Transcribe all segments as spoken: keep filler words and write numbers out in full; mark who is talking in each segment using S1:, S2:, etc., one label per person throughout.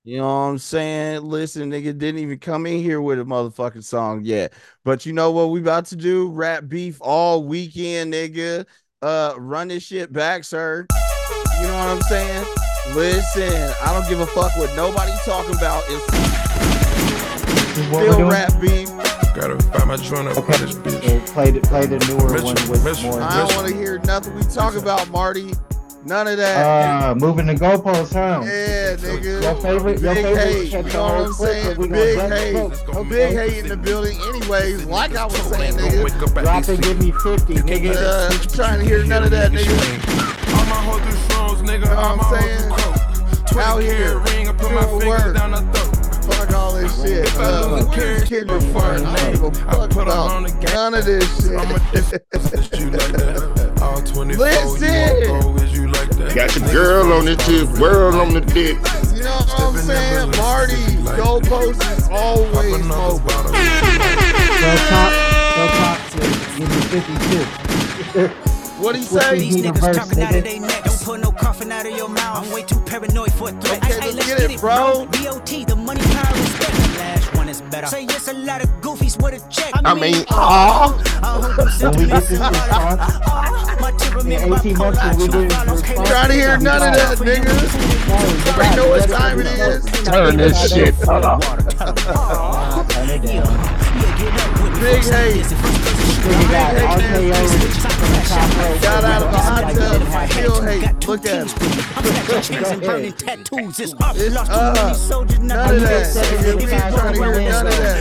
S1: You know what I'm saying? Listen, nigga didn't even come in here with a motherfucking song yet. But you know what we about to do? Rap beef all weekend, nigga. Uh, run this shit back, sir. You know what I'm saying? Listen, I don't give a fuck what nobody talking about. It's
S2: This is what we're
S1: still
S2: doing.
S1: rap beef.
S3: Gotta find my joint up
S2: Okay,
S3: on this bitch.
S2: so play the play the newer
S3: Mitchell,
S2: one with
S3: Mitchell,
S2: more.
S1: I don't
S3: Mitchell.
S1: want to hear nothing we talk about, Marty. None of that.
S2: Uh, moving the goalposts, huh?
S1: Yeah,
S2: Your
S1: nigga.
S2: favorite, your
S1: Big
S2: favorite
S1: hate.
S2: catch
S1: You
S2: the
S1: know what
S2: whole
S1: I'm
S2: clip,
S1: saying?
S2: but we gonna
S1: Big
S2: judge
S1: hate.
S2: folks. Okay,
S1: Big hate in the building. Anyways, like I was saying, nigga.
S2: drop it, give me fifty, nigga.
S1: Uh, trying to hear none of that, nigga.
S3: All my hoes do shrooms, nigga.
S1: You know
S3: All
S1: what
S3: my
S1: I'm
S3: hoes
S1: saying?
S3: do coke.
S1: Out
S3: twenty
S1: here,
S3: carat ring, I put my
S1: doing
S3: fingers
S1: work.
S3: down her throat.
S1: Fuck all this shit.
S3: If I
S1: Uh,
S3: lose a
S1: where's
S3: carrot,
S1: Kendrick
S3: I'm
S1: Martin? I don't give a
S3: I
S1: fuck
S3: put her on the
S1: about
S3: game.
S1: none of this
S3: I'm a
S1: shit.
S3: different you like that. All twenty-four,
S1: Listen.
S3: you won't go, is you like that?
S4: Got your girl on the tip, world on the dick.
S1: You know what I'm saying? Marty, goalpost is always
S3: Pop another
S1: mobile.
S3: bottle.
S2: Tell top, tell top to give me fifty-two.
S1: What'd he
S2: Switch
S1: say?
S2: these
S5: These
S2: niggas
S5: niggas
S2: verse,
S5: talking out of
S2: nigga.
S5: they neck. Don't put no coughing out of your mouth. I'm way too paranoid for a threat.
S1: Okay,
S5: Ay, ay,
S1: let's get it, bro.
S5: B O T, the money, power, respect. The last one is better. Say yes, a lot of goofies with a check.
S4: I mean, aw.
S2: When we get this response,
S5: My temperament
S2: in eighteen months, when we get this response,
S1: Trying to hear none of that, nigga.
S2: you
S1: already know what time it is.
S4: Turn this shit up.
S2: Turn it down.
S1: Big hate.
S2: Nigga got R K O in the top row.
S1: Got out of the hot
S2: Like
S1: tub.
S2: that.
S1: Still hate. Look at him.
S5: It's tattoos. It's up.
S1: It's
S5: Lost
S1: up.
S5: too many soldiers.
S1: None
S5: Nothing
S1: of that.
S2: seven
S1: Nigga, we ain't
S2: times
S1: trying to
S2: over
S1: hear
S2: my
S1: none of
S2: window.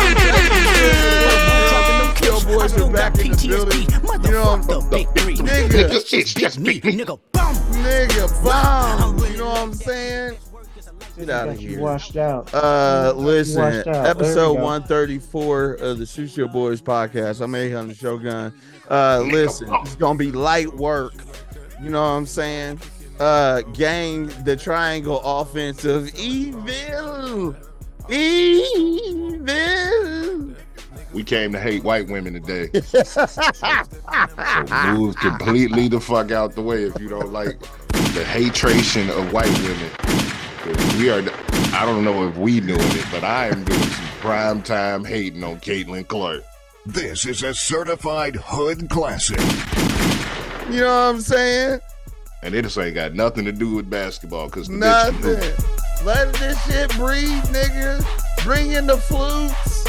S1: that. Kill boys are back in the building. You know what I'm
S5: big three.
S1: Nigga,
S4: This shit's just
S5: Me,
S4: me.
S5: nigga, bum.
S1: nigga, bomb. You know what I'm saying? Get out of
S2: Got you
S1: here.
S2: washed out.
S1: Uh, listen,
S2: washed out. There
S1: episode
S2: we go.
S1: one thirty-four of the Shoot Your Boys podcast. I'm eight hundred Shogun. Uh, listen, it's gonna be light work. You know what I'm saying? Uh, gang, the triangle offensive evil, evil.
S4: We came to hate white women today. So move completely the fuck out the way if you don't like the hatration of white women. 'Cause we are, I don't know if we doing it, but I am doing some prime time hating on Caitlin Clark.
S6: This is a certified hood classic.
S1: You know what I'm saying?
S4: And it just ain't got nothing to do with basketball because the bitch
S1: Nothing. Let this shit breathe, nigga. Bring in the flutes.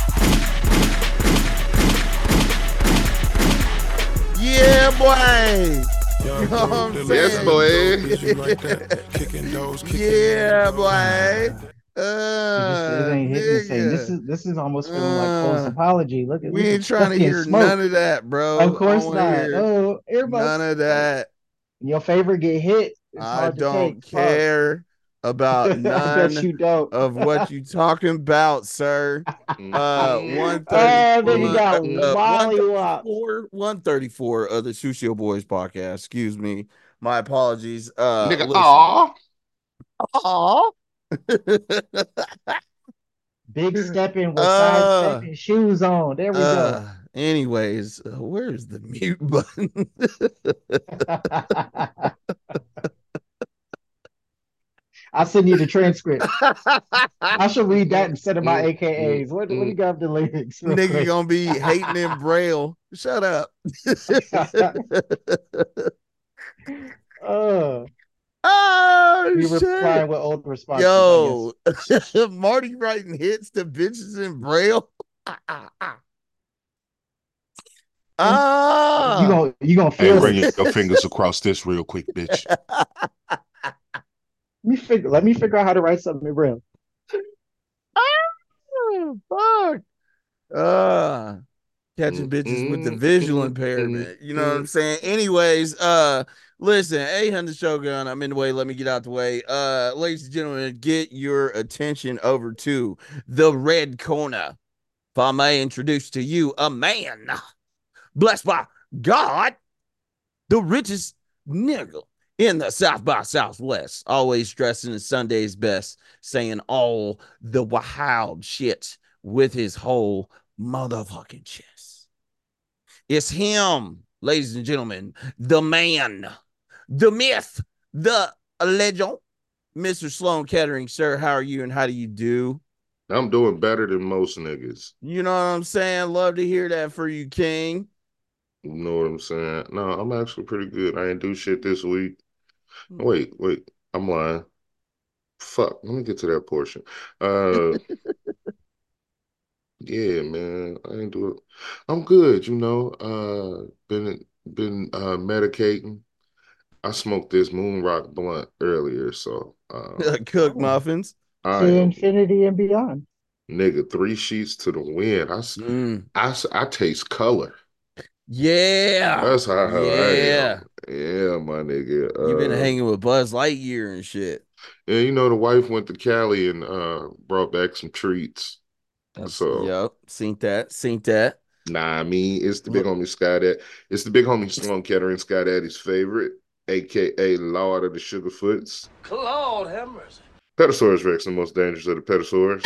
S1: Yeah, boy.
S3: Young
S1: You know what
S3: bro,
S1: I'm
S3: the
S1: saying?
S3: little
S4: Yes, boy.
S3: is you like that? Kicking those, kicking
S1: Yeah,
S3: those.
S1: boy.
S2: It, just,
S1: Uh,
S2: it ain't hitting the same. This
S1: nigga.
S2: is this is almost feeling like false
S1: Uh,
S2: apology. Look at
S1: We ain't
S2: some
S1: trying to
S2: fucking
S1: hear
S2: smoke.
S1: none of that, bro.
S2: Of course
S1: I don't wanna
S2: not.
S1: hear
S2: Oh, everybody.
S1: none of that.
S2: Your favorite get hit. It's
S1: I
S2: hard to
S1: don't
S2: take. Fuck.
S1: care about
S2: I bet
S1: none
S2: you don't.
S1: of what you talking about, sir. Uh, one
S2: Oh, nigga
S1: thirty-four,
S2: got
S1: uh,
S2: mollywopped.
S1: one thirty-four, one thirty-four of the Sushi Boys podcast. Excuse me, my apologies. Uh,
S4: Nigga,
S1: listen.
S4: aw.
S1: Aw.
S2: Big stepping with
S1: Uh,
S2: side stepping shoes on. There we go.
S1: uh, anyways, uh, where's the mute button?
S2: I'll send you the transcript. I should read that instead of my A K As. What, what do you got the lyrics? real
S1: Nigga
S2: quick?
S1: gonna be hating in braille. Shut up.
S2: Uh,
S1: Oh
S2: you reply
S1: shit.
S2: with old responses.
S1: Yo, Marty writing hits to bitches in braille. Ah,
S2: I guess. You gonna you gonna
S4: Hey,
S2: feel
S4: bring
S2: it.
S4: your fingers across this real quick, bitch.
S2: Let me figure. Let me figure out how to write something in braille.
S1: Oh, fuck. Uh, catching bitches with the visual impairment. You know what I'm saying? Anyways, uh, listen, eight hundred Shogun, I'm in the way. Let me get out the way. Uh, ladies and gentlemen, get your attention over to the red corner. If I may introduce to you a man blessed by God, the richest nigga in the South by Southwest, always dressing in Sunday's best, saying all the wild shit with his whole motherfucking chest. It's him, ladies and gentlemen, the man, the myth, the legend, Mister Sloan Kettering, sir, how are you and how do you do?
S4: I'm doing better than most niggas.
S1: You know what I'm saying? Love to hear that for you, King.
S4: You know what I'm saying? No, I'm actually pretty good. I ain't do shit this week. Wait, wait, I'm lying. Fuck, let me get to that portion. Uh, yeah, man, I ain't do it. I'm good, you know. Uh, been been uh medicating. I smoked this moon rock blunt earlier, so um,
S1: Cook
S2: Oh,
S1: muffins.
S4: I
S2: to
S4: am
S2: infinity and beyond.
S4: nigga three sheets to the wind. I, s-
S1: Mm.
S4: I, s- I taste color.
S1: Yeah.
S4: That's how, how I
S1: Yeah.
S4: am. Yeah, my nigga.
S1: You've been
S4: Uh,
S1: hanging with Buzz Lightyear and shit.
S4: yeah, you know the wife went to Cali and uh brought back some treats.
S1: That's
S4: So
S1: yep. Seen that. Seen that.
S4: nah, I mean it's the big
S1: Look,
S4: homie Sky Dad. It's the big homie Sloan Kettering, Sky Daddy's favorite, aka Lord of the Sugarfoots.
S7: Lord have mercy.
S4: Petasaurus Rex, the most dangerous of the petasaurs.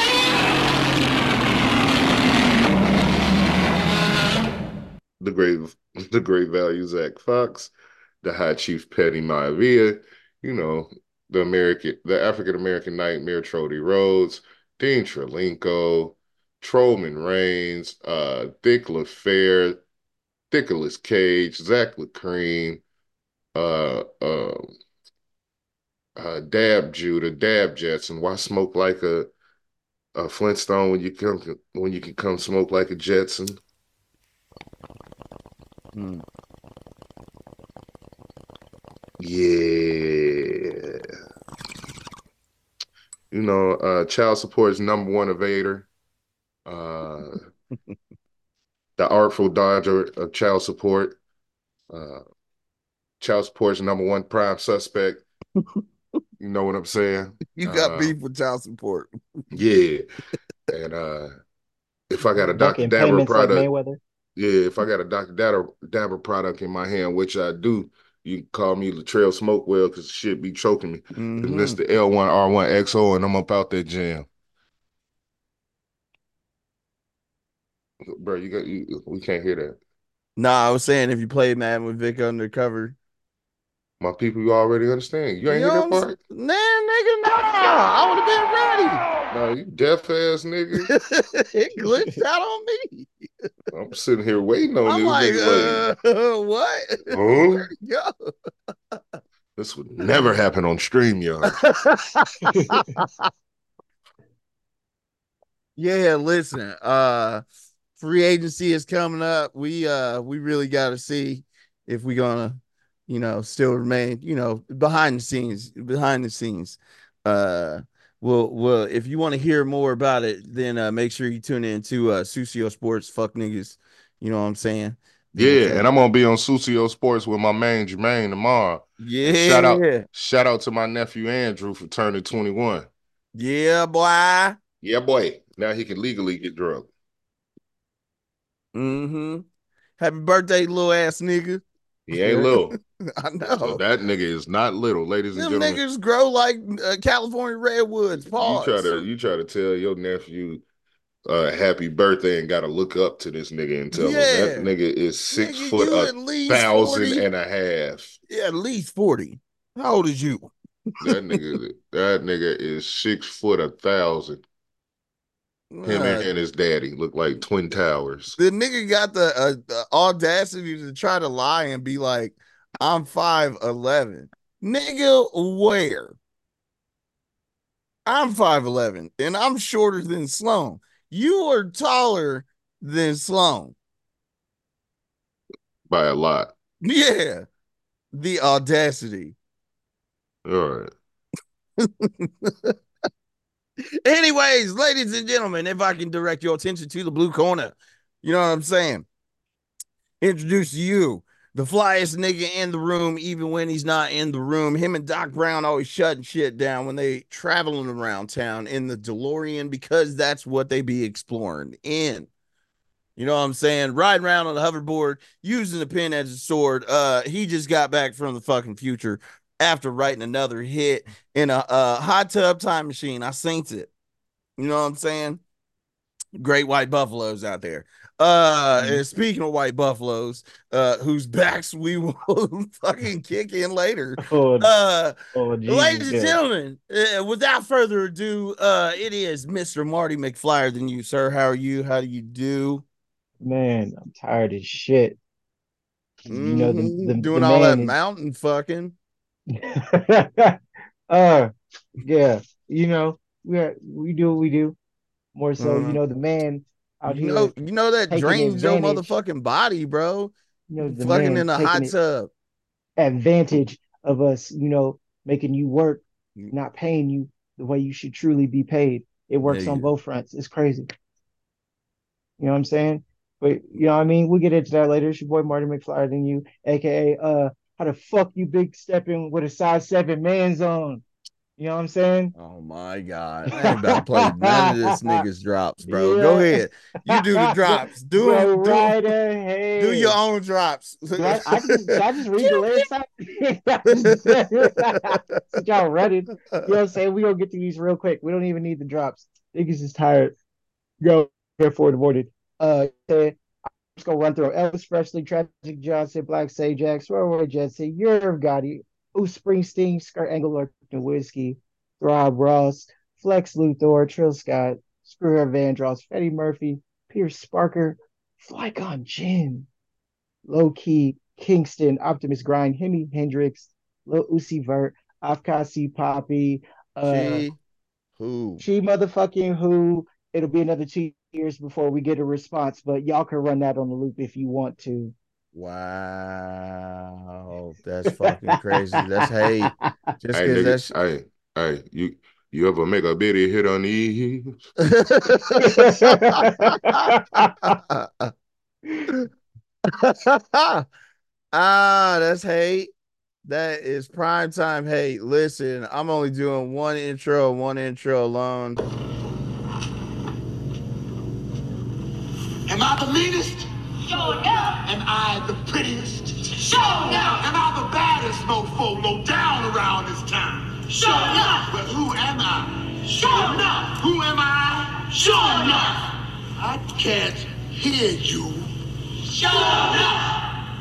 S4: The great, the great value Zach Fox, the High Chief Petty Maivia, you know, the American, the African American Nightmare, Trody Rhodes, Dean Trelinko, Trollman Reigns, uh, Dick LaFair, Nicolas Cage, Zach LaCream, uh, uh, uh, Dab Judah, Dab Jetson. Why smoke like a, a Flintstone when you come when you can come smoke like a Jetson?
S1: mm.
S4: Yeah. You know, uh, child support is number one evader. Uh, the artful dodger of child support. Uh, child support is number one prime suspect. You know what I'm saying?
S1: You got
S4: Uh,
S1: beef with child support.
S4: yeah. And uh, if I got a doctor
S2: Ducking
S4: Dabber
S2: payments like
S4: product,
S2: Mayweather.
S4: yeah, if I got a doctor Dabber, Dabber product in my hand, which I do, you can call me Latrell Smokewell because shit be choking me. And this
S1: Mm-hmm.
S4: the L one R one X O, and I'm up out that jam. Bro, you got you. We can't hear that.
S1: Nah, I was saying if you played Madden with Vic Undercover,
S4: My people, you already understand. You
S1: you
S4: ain't hear
S1: know
S4: that
S1: what I'm saying?
S4: part?
S1: Nah, nigga, nah. I would
S4: No, you deaf ass nigga.
S1: have been ready. It glitched out on me.
S4: I'm sitting here waiting on
S1: I'm
S4: this
S1: like,
S4: nigga
S1: uh, what?
S4: like, huh?
S1: Where'd he go?
S4: This would never happen on StreamYard.
S1: Yeah, listen. Uh free agency is coming up. We uh we really gotta see if we're gonna, you know, still remain, you know, behind the scenes, behind the scenes. Uh well well if you want to hear more about it, then uh make sure you tune in to uh Susio Sports, fuck niggas. You know what I'm saying?
S4: Yeah,
S1: Because
S4: and I'm gonna be on Susio Sports with my man Jermaine tomorrow. And shout out,
S1: yeah,
S4: shout out to my nephew Andrew for turning twenty-one.
S1: yeah, boy.
S4: Yeah, boy. Now he can legally get drunk.
S1: Mm-hmm. Happy birthday, little ass nigga.
S4: He ain't little.
S1: I
S4: So
S1: know.
S4: that nigga is not little, ladies and
S1: Them
S4: gentlemen.
S1: niggas grow like uh, California redwoods.
S4: You try
S1: Pause.
S4: to you try to tell your nephew uh, happy birthday and gotta look up to this nigga and tell him that
S1: Yeah.
S4: nigga is six
S1: Nigga,
S4: foot
S1: you
S4: a
S1: at least
S4: thousand
S1: forty.
S4: and a half.
S1: Yeah, at least forty. How old is you?
S4: That nigga, that nigga is six foot a thousand. Him
S1: Uh,
S4: and his daddy look like twin towers.
S1: the nigga got the, uh, the audacity to try to lie and be like, I'm five eleven. Nigga, where? I'm five eleven and I'm shorter than Sloan. You are taller than Sloan.
S4: By a lot.
S1: Yeah. The audacity.
S4: All right.
S1: Anyways, ladies and gentlemen, if I can direct your attention to the blue corner, you know what I'm saying? Introduce to you the flyest nigga in the room, even when he's not in the room. Him and Doc Brown always shutting shit down when they traveling around town in the DeLorean because that's what they be exploring in. You know what I'm saying? Riding around on the hoverboard, using the pen as a sword. Uh, he just got back from the fucking future after writing another hit in a, a hot tub time machine. I synced it. You know what I'm saying? Great white buffaloes out there. Uh,
S2: Mhm.
S1: and speaking of white buffaloes, uh, whose backs we will fucking kick in later.
S2: Oh,
S1: Uh,
S2: oh Jesus,
S1: ladies and
S2: yeah.
S1: gentlemen, uh, without further ado, uh, it is Mister Marty McFlyer than you, sir. How are you? How do you do?
S2: Man, I'm tired as shit. You know the
S1: Mm-hmm.
S2: the the
S1: Doing all that
S2: man is
S1: mountain fucking.
S2: uh yeah, you know, we are, we do what we do. More so, you
S1: Uh,
S2: know, the man out
S1: you know,
S2: here
S1: you know that
S2: taking
S1: drains your
S2: advantage,
S1: motherfucking body, bro.
S2: you know, the
S1: Fucking
S2: man
S1: in a
S2: taking
S1: hot
S2: it
S1: tub.
S2: advantage of us, you know, making you work, not paying you the way you should truly be paid. It works on
S1: Nigga.
S2: both fronts. It's crazy. You know what I'm saying? But you know what I mean? We'll get into that later. It's your boy Marty McFlyer than you, aka uh how the fuck you big stepping with a size seven man's on. You know what I'm saying?
S1: Oh my God. I ain't about to play none of this niggas drops, bro. Go
S2: Yeah.
S1: ahead. You do the
S2: go,
S1: drops. Do
S2: go
S1: them. Do
S2: right
S1: do your
S2: ahead.
S1: own drops.
S2: Do I I can just should I just read the lyrics out? Since y'all running. You know what I'm saying? We gonna get to these real quick. We don't even need the drops. Niggas is tired. Go here for the morning. Uh just gonna run through Elvis Presley, Tragic Johnson, Black Sajax, Roy Jetson, Yerv Gotti, Bruce Springsteen, Skirt Angler, Whiskey, Rob Ross, Flex Luthor, Trill Scott, Screwer Vandross, Freddie Murphy, Pierce Sparker, Flycon Jin, Low Key, Kingston, Optimus Grind, Hemi Hendrix, Lil Uzi Vert, Afkasi Poppy, uh,
S1: She who?
S2: she motherfucking who. It'll be another two years before we get a response, but y'all can run that on the loop if you want to.
S1: Wow. That's fucking crazy. That's hate. Just
S4: Hey,
S1: because
S4: nigga.
S1: that's
S4: Hey, hey, you you ever make a bitty hit on these?
S1: ah, that's hate. That is prime time hate. Listen, I'm only doing one intro, one intro alone.
S7: Am I the meanest?
S8: Sure enough.
S7: Am I the prettiest?
S8: Sure enough.
S7: Am I the baddest mofo low down around this town?
S8: Sure enough.
S7: But who am I?
S8: Sure enough.
S7: Who am I?
S8: Sure enough.
S7: I can't hear you.
S8: Sure enough.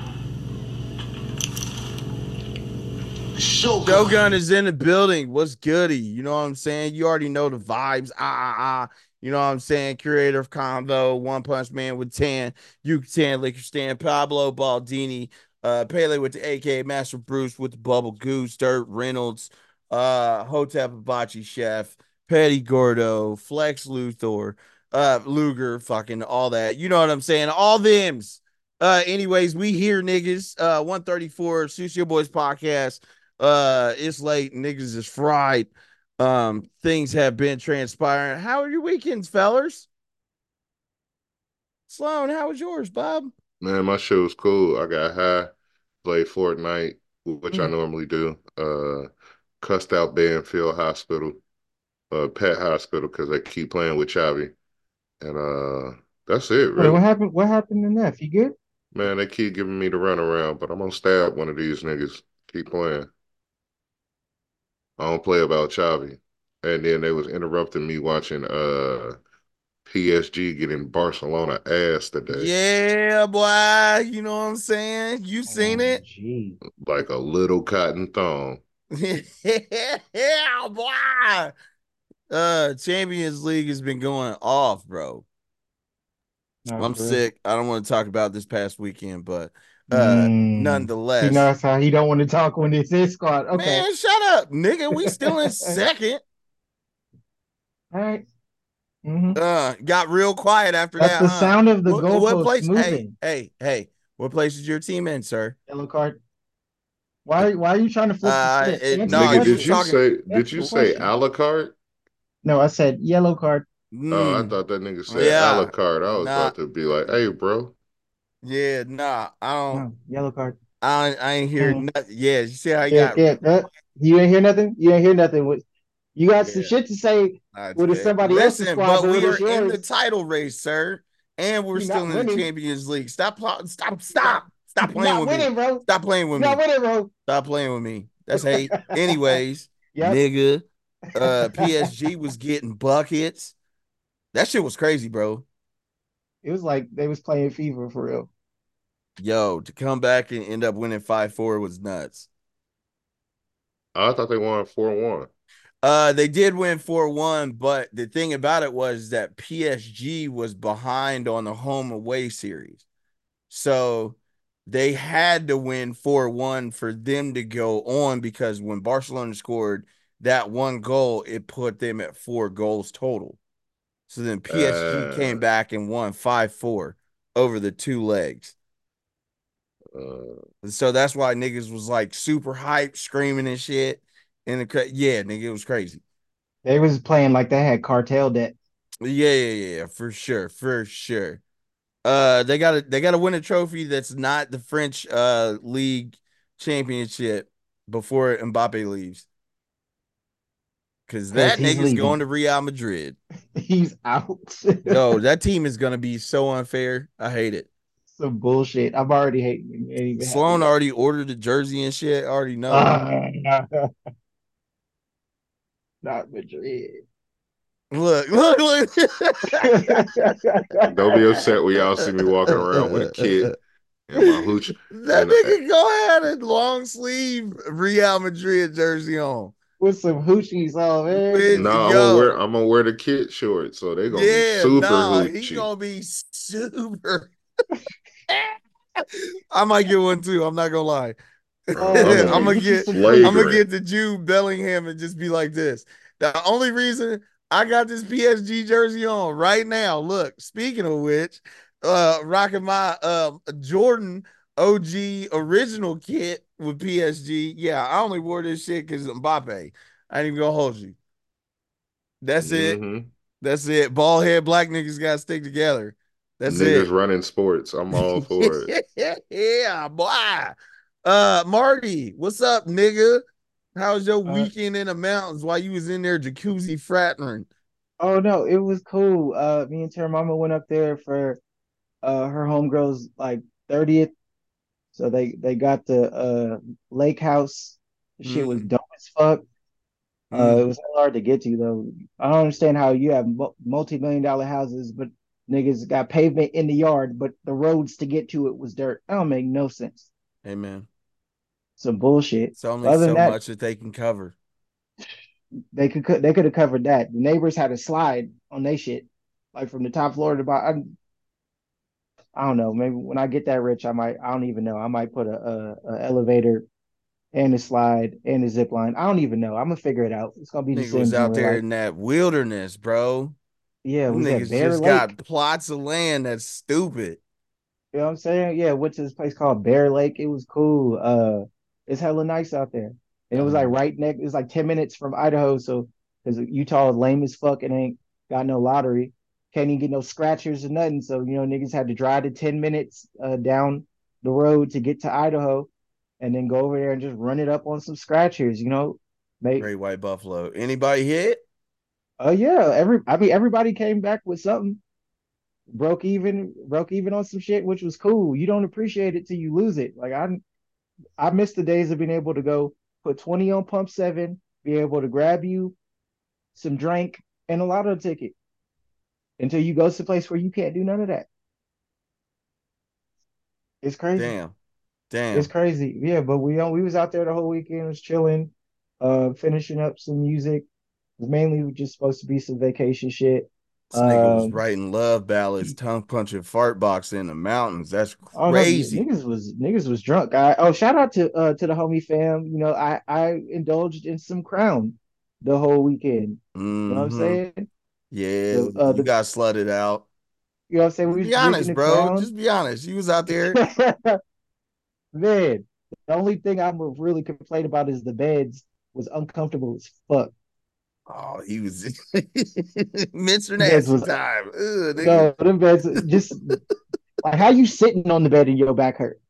S7: Shogun.
S1: Shogun is in the building. What's goody? You know what I'm saying? You already know the vibes. Ah, ah, ah. You know what I'm saying? Curator of Convo, One Punch Man with Tan, Yuka Tan, Liquor Stand, Pablo Baldini, uh, Pele with the A K A Master Bruce with the Bubble Goose, Dirt Reynolds, uh, Hotep Hibachi Chef, Petty Gordo, Flex Luthor, uh, Luger, fucking all that. You know what I'm saying? All thems. Uh, anyways, we here, niggas. Uh, one thirty-four, Sushi Boys Podcast. Uh, it's late, niggas is fried. Um, things have been transpiring. How are your weekends, fellers? Sloan, how was yours, Bob?
S4: Man, my shit was cool. I got high, played Fortnite, which I
S1: Mm.
S4: normally do. Uh, cussed out Banfield Hospital, uh, Pet Hospital, because they keep playing with Chavi. And uh, that's it,
S2: Wait, what
S4: really.
S2: happened? What happened in that? You good?
S4: Man, they keep giving me the runaround, but I'm gonna stab one of these niggas. Keep playing. I don't play about Chavi. And then they was interrupting me watching uh P S G getting Barcelona ass today.
S1: Yeah, boy. You know what I'm saying? You seen
S2: Oh,
S1: it?
S2: gee.
S4: Like a little cotton thong.
S1: Yeah, boy. Uh, Champions League has been going off, bro.
S2: No,
S1: I'm
S2: for real.
S1: sick. I don't want to talk about this past weekend, but uh,
S2: Mm. See, now
S1: nonetheless,
S2: that's how he don't want to talk when it's his squad. Okay.
S1: man, shut up, nigga. We still in second.
S2: All right. Mm-hmm.
S1: Uh, got real quiet after
S2: That's
S1: that,
S2: the
S1: huh?
S2: sound of the
S1: What, what
S2: goalposts
S1: place? Hey,
S2: moving.
S1: hey, hey. What place is your team in, sir?
S2: Yellow card. Why, why are you trying to flip the
S1: Uh,
S2: script?
S1: it,
S2: Answer
S1: no,
S2: the
S1: I
S4: Nigga,
S1: was
S4: did
S1: just
S2: question.
S4: you
S1: talking.
S4: say did
S2: Answer
S4: you
S2: the
S4: say
S2: question.
S4: a la carte?
S2: No, I said yellow card.
S4: Oh, I
S1: Mm,
S4: thought that nigga said a la
S1: yeah,
S4: carte. I was
S1: nah,
S4: about to be like, hey, bro.
S1: yeah, nah. I don't.
S2: No, yellow card.
S1: I, I ain't hear
S2: Mm.
S1: nothing. Yeah, you see how you
S2: Yeah,
S1: got?
S2: yeah. Uh, you ain't hear nothing? You ain't hear nothing. What- You got some
S1: Yeah.
S2: shit to say
S1: Nah,
S2: when it's
S1: eh,
S2: somebody else's
S1: listen,
S2: squad,
S1: but
S2: but when
S1: we are
S2: it's
S1: in the
S2: yours,
S1: title race, sir, and we're
S2: you're
S1: still
S2: not
S1: in the
S2: winning.
S1: Champions League. Stop, pl- stop,
S2: You're not,
S1: stop, stop
S2: you're
S1: playing
S2: not
S1: with me.
S2: winning, bro.
S1: Stop playing with
S2: You're not
S1: me.
S2: winning, bro.
S1: Stop playing with me. That's hate. Anyways,
S2: Yep.
S1: nigga, uh, P S G was getting buckets. That shit was crazy, bro.
S2: It was like they was playing FIFA for real.
S1: Yo, to come back and end up winning five four was nuts.
S4: I thought they won four one.
S1: Uh, they did win four one, but the thing about it was that P S G was behind on the home away series. So they had to win four one for them to go on, because when Barcelona scored that one goal, it put them at four goals total. So then P S G came
S4: Uh,
S1: back and won five four over the two legs.
S4: uh,
S1: So that's why niggas was like super hyped, screaming and shit. And the, yeah, nigga, it was crazy.
S2: They was playing like they had cartel debt.
S1: Yeah, yeah, yeah, for sure, for sure. Uh, they gotta they gotta win a trophy that's not the French uh league championship before Mbappe leaves, because
S2: Because
S1: that
S2: he's
S1: nigga's going
S2: leaving.
S1: to Real Madrid.
S2: He's out.
S1: Yo, that team is gonna be so unfair. I hate it.
S2: Some bullshit. I'm already hating him. Ain't even happy
S1: Sloan
S2: yet.
S1: already ordered the jersey and shit. I already know.
S2: Ah, not Madrid.
S1: Look, look, look.
S4: don't be upset when y'all see me walking around with a kid and my hooch.
S1: That
S4: And uh,
S1: nigga go ahead and long sleeve Real Madrid jersey on.
S2: With some hoochies on, man.
S1: With
S4: no, I'm gonna wear
S1: yo,
S4: I'm gonna wear the kid shorts, so they're gonna be
S1: yeah,
S4: super
S1: nah, he
S4: hoochie.
S1: gonna be super. I might get one too. I'm not gonna lie.
S4: Bro, I'm gonna
S1: I'm
S4: be
S1: gonna
S2: Get you
S1: get.
S2: some
S1: I'm gonna
S4: flagrant.
S1: get the Jude Bellingham and just be like this. The only reason I got this P S G jersey on right now. Look, speaking of which, uh, rocking my uh Jordan O G original kit with P S G. Yeah, I only wore this shit because Mbappe. I ain't even gonna hold you. That's it.
S4: Mm-hmm.
S1: That's it. Bald head black niggas gotta stick together. That's
S4: Niggas
S1: it.
S4: running sports. I'm all for it.
S1: Yeah, boy. Uh, Marty, what's up, nigga? How was your
S2: Uh,
S1: weekend in the mountains while you was in there jacuzzi fratting?
S2: oh no, it was cool. Uh, me and Terra Mama went up there for uh her homegirl's like thirtieth. So they they got the uh lake house. The shit was
S1: Mm,
S2: dope as fuck. Uh, it
S1: mm.
S2: was hard to get to though. I don't understand how you have multi million dollar houses, but niggas got pavement in the yard, but the roads to get to it was dirt. That don't make no sense.
S1: Hey man,
S2: Some bullshit.
S1: it's only
S2: Other than
S1: so
S2: that,
S1: much that they can cover.
S2: they could they could have covered that. The neighbors had a slide on their shit, like from the top floor to the bottom. I, I don't know. Maybe when I get that rich, I might. I don't even know. I might put a, a, a elevator and a slide and a zip line. I don't even know. I'm gonna figure it out. It's gonna be The
S1: Nigga was
S2: Sims in
S1: out
S2: real
S1: there
S2: life.
S1: in that wilderness, bro.
S2: Yeah,
S1: Them
S2: we was at
S1: niggas
S2: Bear
S1: just
S2: Lake.
S1: got plots of land that's stupid.
S2: You know what I'm saying? Yeah, went to this place called Bear Lake. It was cool. Uh, it's hella nice out there, and it was like
S1: Um,
S2: right next. It was like ten minutes from Idaho, so because Utah is lame as fuck and ain't got no lottery, can't even get no scratchers or nothing. So you know niggas had to drive to ten minutes uh, down the road to get to Idaho, and then go over there and just run it up on some scratchers. You know, make
S1: Great White Buffalo. Anybody hit?
S2: oh uh, yeah, every I mean everybody came back with something. Broke even, broke even on some shit, which was cool. You don't appreciate it till you lose it. Like I I miss the days of being able to go put twenty on pump seven, be able to grab you some drink and a lotto ticket until you go to a place where you can't do none of that. It's crazy.
S1: Damn.
S2: It's
S1: Damn.
S2: crazy. Yeah, but we we was out there the whole weekend, was chilling, uh, finishing up some music. It was mainly just supposed to be some vacation shit.
S1: This nigga was
S2: Um,
S1: writing love ballads, tongue punching fart box in the mountains. That's
S2: I don't know.
S1: crazy.
S2: Niggas was niggas was drunk. I oh shout out to uh to the homie fam. You know, I I indulged in some crown the whole weekend. You know what I'm
S1: Mm-hmm.
S2: saying?
S1: Yeah,
S2: The uh
S1: you
S2: the
S1: got slutted out.
S2: you know what I'm saying? We
S1: Just
S2: was
S1: be
S2: drinking
S1: honest,
S2: the
S1: bro.
S2: crown.
S1: Just be honest. You was out there.
S2: Man, the only thing I'm really complain about is the beds was uncomfortable as fuck.
S1: Oh, he was Mister
S2: The beds
S1: Nasty
S2: was
S1: time. Ugh, nigga.
S2: no, them beds just like how you sitting on the bed and your back hurt.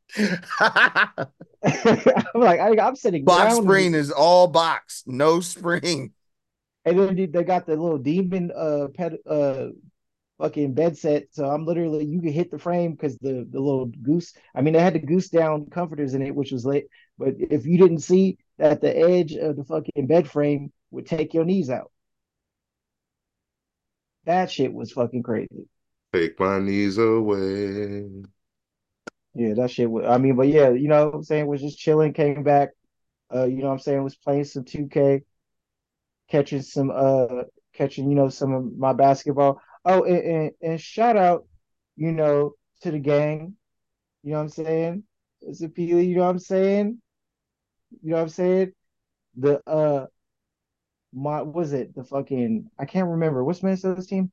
S2: I'm like I, I'm sitting
S1: Box
S2: down, and,
S1: spring is all box, no spring.
S2: and then they got the little demon uh pet uh fucking bed set. So I'm literally you can hit the frame because the the little goose. I mean, they had the goose down comforters in it, which was lit. But if you didn't see that the edge of the fucking bed frame would take your knees out, that shit was fucking crazy.
S4: Take my knees away.
S2: Yeah, that shit was, I mean, but yeah, you know what I'm saying, was just chilling, came back, uh, you know what I'm saying, was playing some two K, catching some uh catching, you know, some of my basketball. Oh, and, and, and shout out, you know, to the gang, you know what I'm saying? It's a P, you know what I'm saying? You know what I'm saying? The uh my was it the fucking I can't remember what's Minnesota's team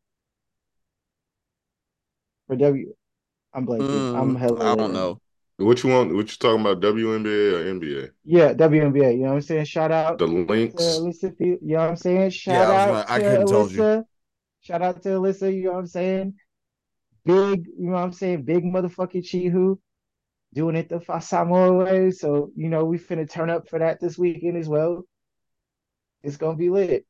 S2: for W. I'm blanking. I'm
S1: Mm,
S2: hella
S1: I
S2: lit
S1: don't
S2: right now.
S1: know.
S4: What you want? What you talking about? W N B A or N B A?
S2: Yeah, W N B A. You know what I'm saying? Shout out
S4: The
S2: to
S4: links.
S2: Alyssa. Fe- You know what I'm saying?
S1: Yeah,
S2: Shout
S1: I was
S2: out
S1: gonna. I
S2: to
S1: couldn't told you.
S2: Alyssa. Shout out to Alyssa. You know what I'm saying? Big. You know what I'm saying? Big motherfucking Chihu doing it the Fasamo way. So you know we finna turn up for that this weekend as well. It's gonna be lit.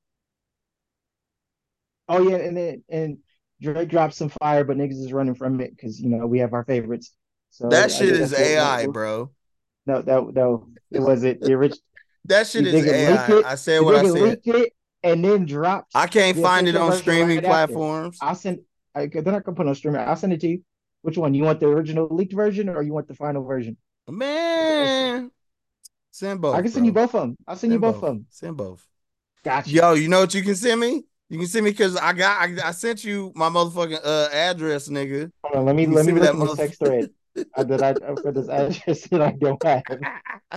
S2: Oh yeah, and then and Drake dropped some fire, but niggas is running from it because you know we have our favorites.
S1: That
S2: So I
S1: shit
S2: guess
S1: is
S2: that's what.
S1: A I,
S2: what
S1: bro.
S2: no, that no, it wasn't the original.
S1: That shit
S2: The
S1: is
S2: nigga leaked
S1: A I.
S2: it.
S1: I said
S2: The
S1: what I
S2: nigga
S1: said.
S2: leaked it and then dropped
S1: I can't
S2: the
S1: find it
S2: official
S1: on
S2: version
S1: streaming
S2: right after.
S1: platforms.
S2: I'll send. I, they're not gonna put on streaming. I'll send it to you. Which one? You want the original leaked version or you want the final version with the extra?
S1: Man, send
S2: I
S1: both,
S2: can send you
S1: bro.
S2: both of them. I'll send you
S1: Send
S2: both of
S1: both.
S2: them.
S1: Send both.
S2: Got you.
S1: Yo, you know what you can send me? You can send me because I got I, I sent you my motherfucking uh address, nigga.
S2: Hold on. Let me
S1: You can
S2: let me
S1: send me
S2: look
S1: that
S2: in this text
S1: motherfucker.
S2: thread uh, that I uh, for this address that I don't have.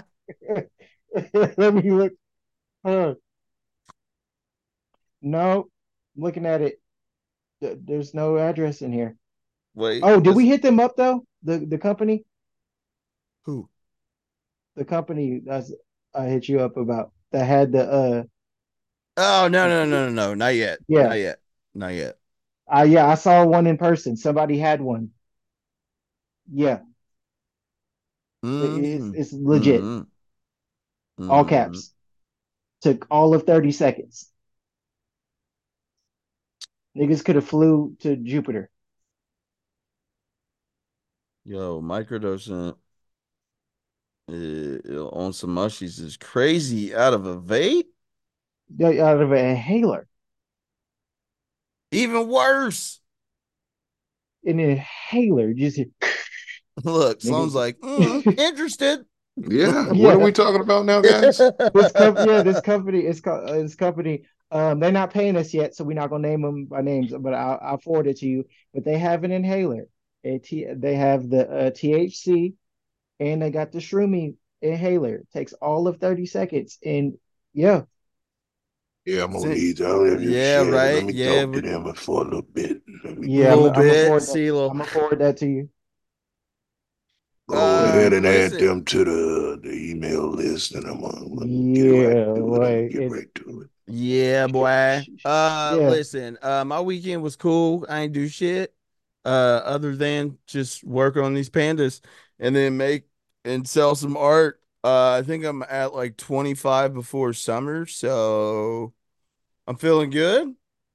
S2: Let me look. Uh, no, I'm looking at it. Th- There's no address in here.
S1: Wait,
S2: Oh, did
S1: this
S2: we hit them up though? The the company,
S1: who?
S2: the company that's I hit you up about that had the uh
S1: Oh no no no no no not yet
S2: yeah
S1: not yet not yet.
S2: uh yeah I saw one in person. Somebody had one. Yeah, it- it's
S1: Mm-hmm.
S2: it's legit.
S1: Mm-hmm.
S2: All
S1: Mm-hmm.
S2: caps. Took all of thirty seconds. Niggas could have flew to Jupiter.
S1: Yo, microdosing uh, on some mushies is crazy out of a vape.
S2: Yeah, out of an inhaler.
S1: Even worse.
S2: An inhaler. Just
S1: Look,
S2: nigga.
S1: someone's like, mm, interested.
S4: Yeah. What are
S2: Yeah.
S4: we talking about now, guys?
S2: This company, yeah, this company, it's called uh, this company. Um, they're not paying us yet, so we're not gonna name them by names, but I'll, I'll forward it to you. But they have an inhaler. A T, they have the uh, T H C, and they got the Shroomy inhaler. Takes all of thirty seconds, and yeah,
S6: Yeah, I'm gonna
S1: See-
S6: need y'all if you
S1: yeah,
S6: share it. Let
S1: right.
S6: me
S1: Yeah,
S6: talk to
S1: we-
S6: them for a little bit. Let me
S1: a
S2: yeah, I'm,
S1: little
S2: I'm gonna
S1: bit.
S2: forward that.
S1: CeeLo.
S2: I'm gonna forward that to you.
S6: go
S1: Uh,
S6: ahead and add
S1: listen.
S6: them to the, the email list, and I'm gonna, I'm gonna get right
S2: Yeah,
S6: to it. I'm gonna
S2: like
S6: get
S2: it,
S6: right to it.
S1: Yeah, boy. Uh,
S2: yeah.
S1: listen. Uh, my weekend was cool. I ain't do shit. Uh, other than just work on these pandas and then make and sell some art. Uh, I think I'm at like twenty-five before summer, so I'm feeling good.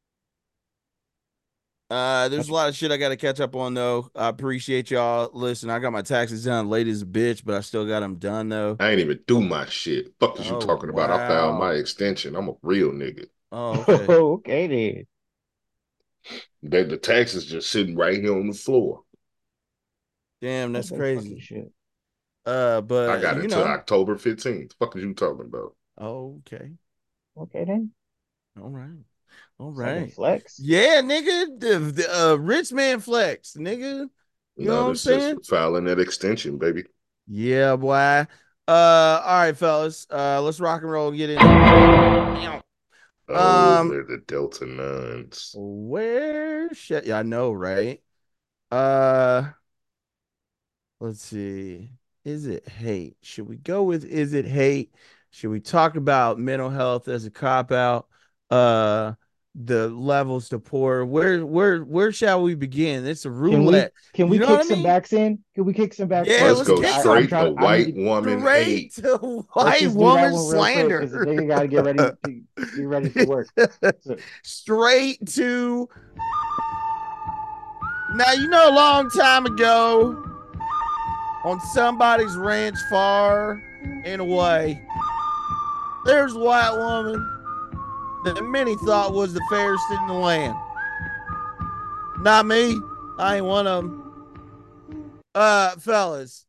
S1: Uh, there's a lot of shit I got to catch up on though. I appreciate y'all. Listen, I got my taxes done late as a bitch, but I still got them done though.
S4: I ain't even do my shit. Fuck is you
S1: Oh
S4: talking about? I found my
S1: wow.
S4: extension. I'm a real nigga.
S1: Oh okay.
S2: Okay then.
S4: They, the taxes just sitting right here on the floor.
S1: Damn, that's
S2: That fucking
S1: crazy.
S2: shit.
S1: Uh,
S4: I
S1: but
S4: got
S1: you
S4: it till
S1: know.
S4: October fifteenth. Fuck is you talking about?
S1: Oh, okay.
S2: Okay then.
S1: All right. All
S2: Fucking
S1: right.
S2: flex.
S1: Yeah, nigga. The, the uh, rich man flex, nigga. You know
S4: No,
S1: what I'm
S4: this is
S1: saying?
S4: just filing that extension, baby.
S1: Yeah, boy. Uh, all right, fellas. Uh, let's rock and roll. And get into it.
S4: Oh,
S1: Um,
S4: they're the Delta Nuns.
S1: where shit? Yeah, I know, right? Uh, let's see. Is it hate? Should we go with is it hate? Should we talk about mental health as a cop out? Uh, the levels to poor. Where where where shall we begin? It's a
S2: Can we
S1: roulette.
S2: can
S1: You
S2: we
S1: know what
S2: kick
S1: I
S2: some
S1: mean?
S2: backs in? Can we kick some backs
S1: Yeah,
S2: in?
S4: Let's
S1: let's
S2: Because
S4: go
S1: kick
S2: I
S1: some
S2: I'm
S4: straight to
S2: trying. I need
S4: white
S2: to.
S4: woman
S1: straight
S4: hate.
S1: to
S2: Let's
S1: white
S2: just do that
S1: woman
S2: one real quick because the
S1: slander.
S2: nigga got to get ready to get ready for work. So,
S1: Straight to now, you know, a long time ago on somebody's ranch far and away, there's a white woman that many thought was the fairest in the land. Not me. I ain't one of them. Uh, fellas,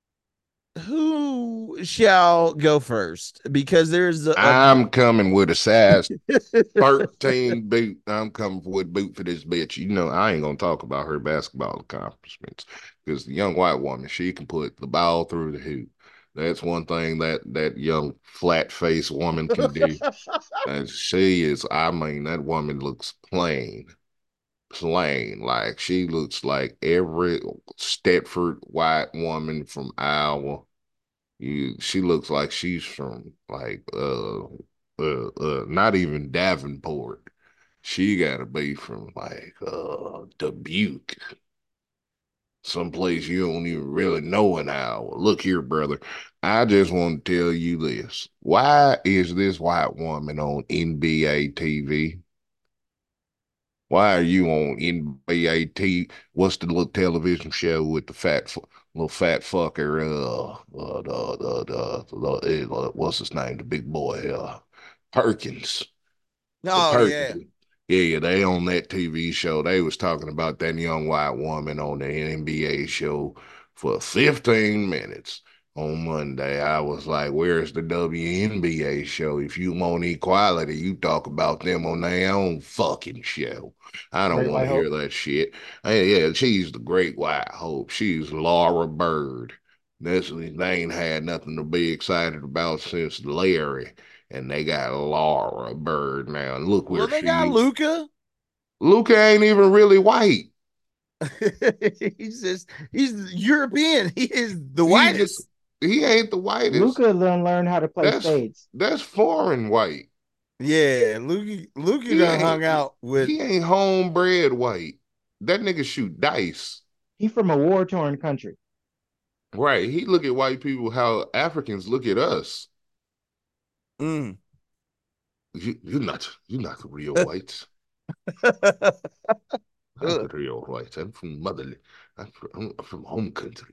S1: who shall go first? Because there's a, a
S4: I'm coming with a size thirteen boot. I'm coming with boot for this bitch. You know, I ain't gonna talk about her basketball accomplishments because the young white woman, she can put the ball through the hoop. That's one thing that that young flat faced woman can do. And she is, I mean, that woman looks plain, plain. Like she looks like every Stepford white woman from Iowa. You, she looks like she's from like uh uh, uh not even Davenport. She gotta be from like uh Dubuque, someplace you don't even really know in Iowa. Look here, brother. I just want to tell you this. Why is this white woman on N B A T V? Why are you on N B A T? What's the little television show with the fat, little fat fucker? Uh, uh, the, the, the, the, uh, what's his name? The big boy, uh, Perkins. The
S1: oh yeah.
S4: Perkins. Yeah, they on that T V show. They was talking about that young white woman on the N B A show for fifteen minutes on Monday. I was like, where's the W N B A show? If you want equality, you talk about them on their own fucking show. I don't want to hear that shit. Hey, yeah, she's the great white hope. She's Laura Bird. This, they ain't had nothing to be excited about since Larry. And they got Laura Bird now. And look where
S1: well, they
S4: she
S1: got Luka.
S4: Luka ain't even really white.
S1: he's just he's European. He is the
S4: he
S1: whitest.
S4: Just, he ain't the whitest.
S2: Luka done learn how to play
S4: that's,
S2: spades.
S4: That's foreign white.
S1: Yeah, Luka Luka done hung out with.
S4: He ain't homebred white. That nigga shoot dice.
S2: He from a war torn country.
S4: Right. He look at white people how Africans look at us.
S1: Mm.
S4: You, you're not. You're not the real white. I'm the real white. I'm from motherland. I'm from, I'm from home country.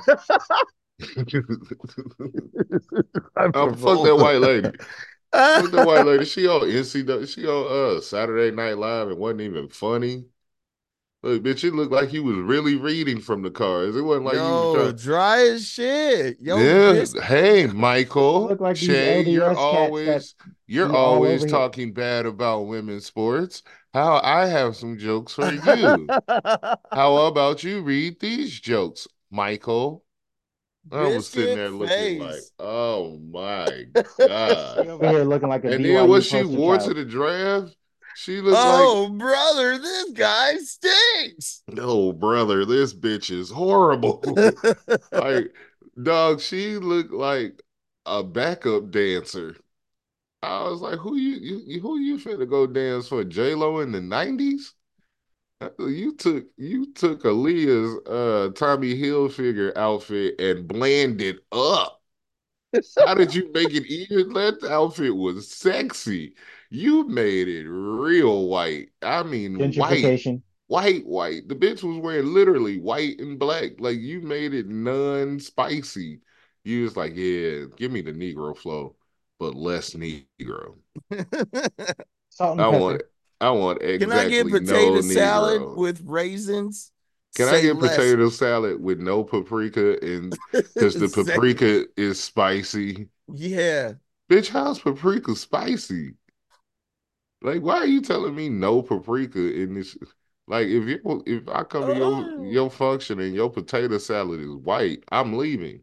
S4: I'm oh, fuck that white lady. Fuck that white lady. She on N C double A. She on uh Saturday Night Live. It wasn't even funny. Look, bitch, it looked like he was really reading from the cars. It wasn't like
S1: Yo,
S4: he was trying.
S1: Dry as shit. Yo,
S4: yeah.
S1: this...
S4: Hey, Michael.
S2: Look like
S4: Shay, you're always you're always talking bad about women's sports. How I have some jokes for you. How about you read these jokes, Michael? I was sitting there looking face. like, oh my God.
S2: Over here looking like a
S4: and
S2: B Y U
S4: then what she wore
S2: child.
S4: to the draft, she looked
S1: oh,
S4: like,
S1: oh, brother, this guy stinks.
S4: No, brother, this bitch is horrible. like, dog, she looked like a backup dancer. I was like, who you, you who you finna go dance for? J-Lo in the nineties? You took you took Aaliyah's uh Tommy Hilfiger outfit and blended up. How did you make it even? That outfit was sexy. You made it real white. I mean, white, white, white. The bitch was wearing literally white and black. Like you made it non-spicy. You was like, yeah, give me the Negro flow, but less Negro.
S2: Salt and
S4: I
S2: pepper.
S4: want it. I want exactly
S1: Can I get potato
S4: no
S1: salad
S4: Negro.
S1: with raisins?
S4: Can Say I get less. potato salad with no paprika and because the paprika is spicy?
S1: Yeah.
S4: Bitch, how's paprika spicy? Like, why are you telling me no paprika in this? Like, if you if I come oh. to your your function and your potato salad is white, I'm leaving.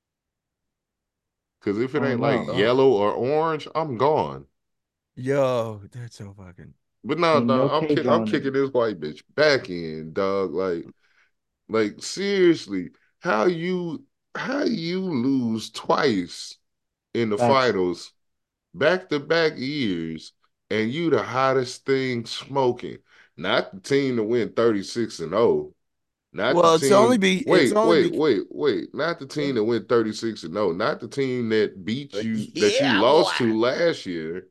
S4: Because if it ain't oh, like no. yellow or orange, I'm gone.
S1: Yo, that's so fucking.
S4: But no, no, no I'm kick, I'm kicking this white bitch back in, dog. Like, like seriously, how you how you lose twice in the That's... finals, back to back years, and you the hottest thing smoking. Not the team to win thirty-six and oh. Not
S1: well,
S4: the
S1: it's
S4: team...
S1: only be
S4: wait,
S1: it's only
S4: wait,
S1: be...
S4: wait, wait. Not the team that went thirty-six and oh. Not the team that beat you yeah, that you lost boy. to last year.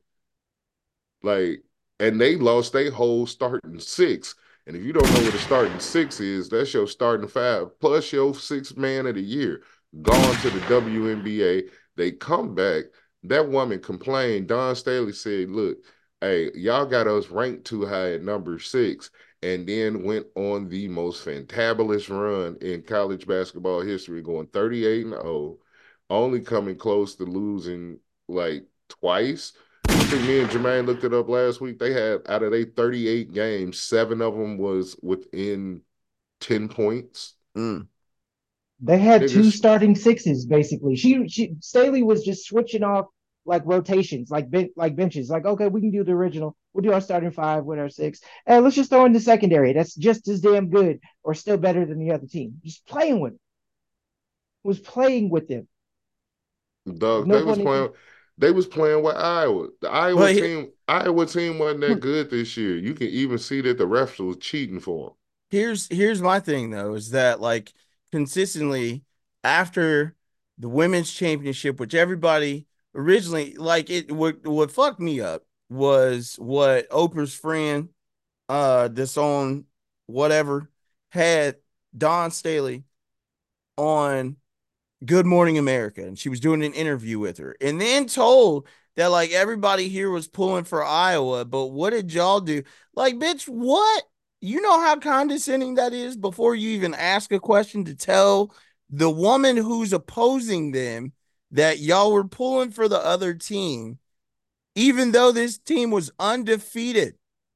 S4: Like, and they lost their whole starting six. And if you don't know what a starting six is, that's your starting five plus your sixth man of the year. Gone to the W N B A. They come back. That woman complained. Don Staley said, look, hey, y'all got us ranked too high at number six. and then went on the most fantabulous run in college basketball history, going thirty-eight and oh, only coming close to losing like twice. I think me and Jermaine looked it up last week. They had out of their thirty-eight games, seven of them was within ten points.
S1: Mm.
S2: They had
S4: Niggas.
S2: two starting sixes basically. She she Staley was just switching off like rotations, like ben, like benches. Like, okay, we can do the original. We'll do our starting five with our six, and let's just throw in the secondary. That's just as damn good, or still better than the other team. Just playing with them. Was playing with them.
S4: Dog,
S2: No
S4: they was
S2: pun
S4: playing.
S2: intended.
S4: They was playing with Iowa. The Iowa
S1: But he-
S4: team, Iowa team wasn't that good this year. You can even see that the refs was cheating for them.
S1: here's here's my thing though, is that like consistently after the women's championship, which everybody originally like it what what fucked me up was what Oprah's friend, uh, this on whatever, had Dawn Staley on Good Morning America, and she was doing an interview with her, and then told that like everybody here was pulling for Iowa, but what did y'all do? Like, bitch, what? You know how condescending that is before you even ask a question to tell the woman who's opposing them that y'all were pulling for the other team, even though this team was undefeated,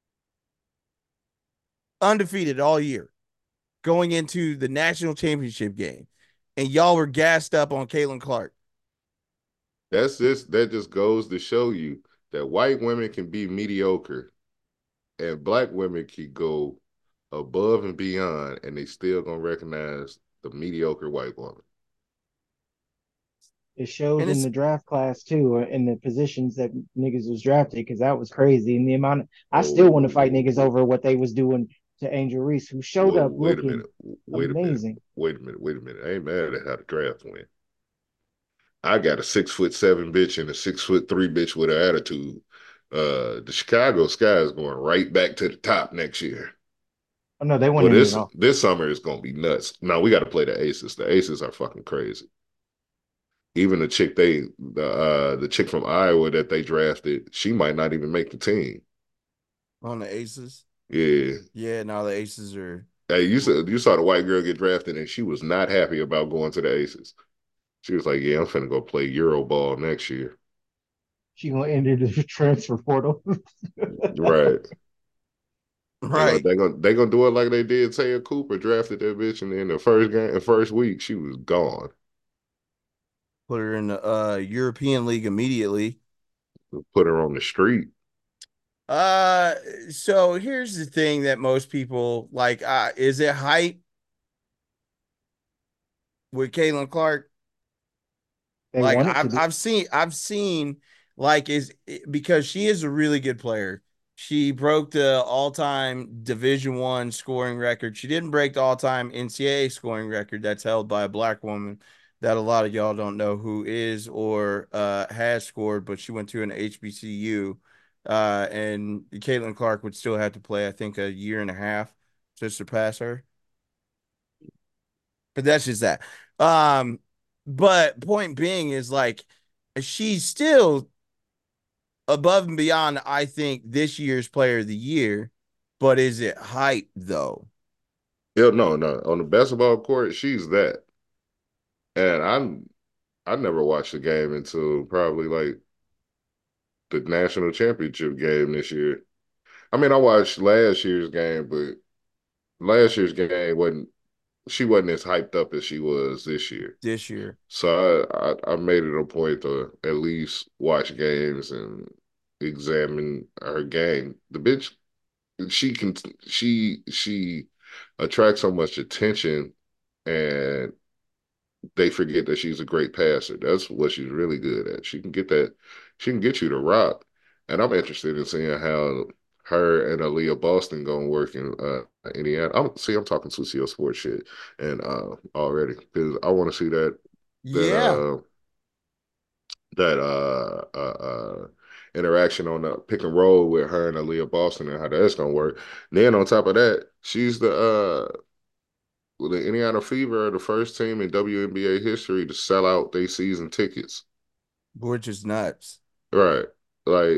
S1: undefeated all year going into the national championship game, and y'all were gassed up on Caitlin Clark.
S4: That's just that just goes to show you that white women can be mediocre and black women can go above and beyond, and they still gonna recognize the mediocre white woman.
S2: It shows in the draft class too, or in the positions that niggas was drafted, because that was crazy. And the amount of, I still want to fight niggas over what they was doing to Angel Reese, who showed
S4: Well,
S2: up
S4: wait
S2: looking
S4: a minute. Wait
S2: amazing.
S4: a minute. Wait a minute. Wait a minute. I ain't mad at how the draft went. I got a six foot seven bitch and a six foot three bitch with an attitude. Uh, the Chicago Sky is going right back to the top next year.
S2: Oh no, they
S4: Well,
S2: went in
S4: this
S2: it all.
S4: this summer is gonna be nuts. No, we got to play the Aces. The Aces are fucking crazy. Even the chick they the uh the chick from Iowa that they drafted, she might not even make the team.
S1: On the Aces?
S4: Yeah.
S1: Yeah, now the Aces are.
S4: Hey, you saw you saw the white girl get drafted, and she was not happy about going to the Aces. She was like, "Yeah, I'm finna go play Euro ball next year."
S2: She gonna enter the transfer portal.
S4: Right.
S1: Right.
S4: They gonna they gonna do it like they did Taya Cooper, drafted that bitch, and in the first game, the first week, she was gone.
S1: Put her in the uh, European League immediately.
S4: Put her on the street.
S1: Uh, so here's the thing that most people like. Uh, is it hype with Caitlin Clark?
S2: They
S1: Like
S2: want it to
S1: I've
S2: be.
S1: I've seen I've seen like is because she is a really good player. She broke the all-time Division One scoring record. She didn't break the all-time N C double A scoring record that's held by a black woman that a lot of y'all don't know who is or uh, has scored, but she went to an H B C U, uh, and Caitlin Clark would still have to play, I think, a year and a half to surpass her. But that's just that. Um, but point being is like she's still above and beyond, I think, this year's player of the year. But is it hype though?
S4: Yeah, no, no. On the basketball court, she's that. And I'm I never watched the game until probably like the national championship game this year. I mean, I watched last year's game, but last year's game wasn't she wasn't as hyped up as she was this year.
S1: This year.
S4: So I, I, I made it a point to at least watch games and examine her game. The bitch, she can she she attracts so much attention, and they forget that she's a great passer. That's what she's really good at. She can get that. She can get you to rock. And I'm interested in seeing how her and Aaliyah Boston gonna work in uh, Indiana. I'm see. I'm talking two C O Sports shit, and uh, already because I want to see that that
S1: Yeah.
S4: uh that uh uh, uh interaction on the pick and roll with her and Aaliyah Boston and how that's gonna work. Then on top of that, she's the uh the Indiana Fever are the first team in W N B A history to sell out their season tickets.
S1: Which is nuts.
S4: Right. Like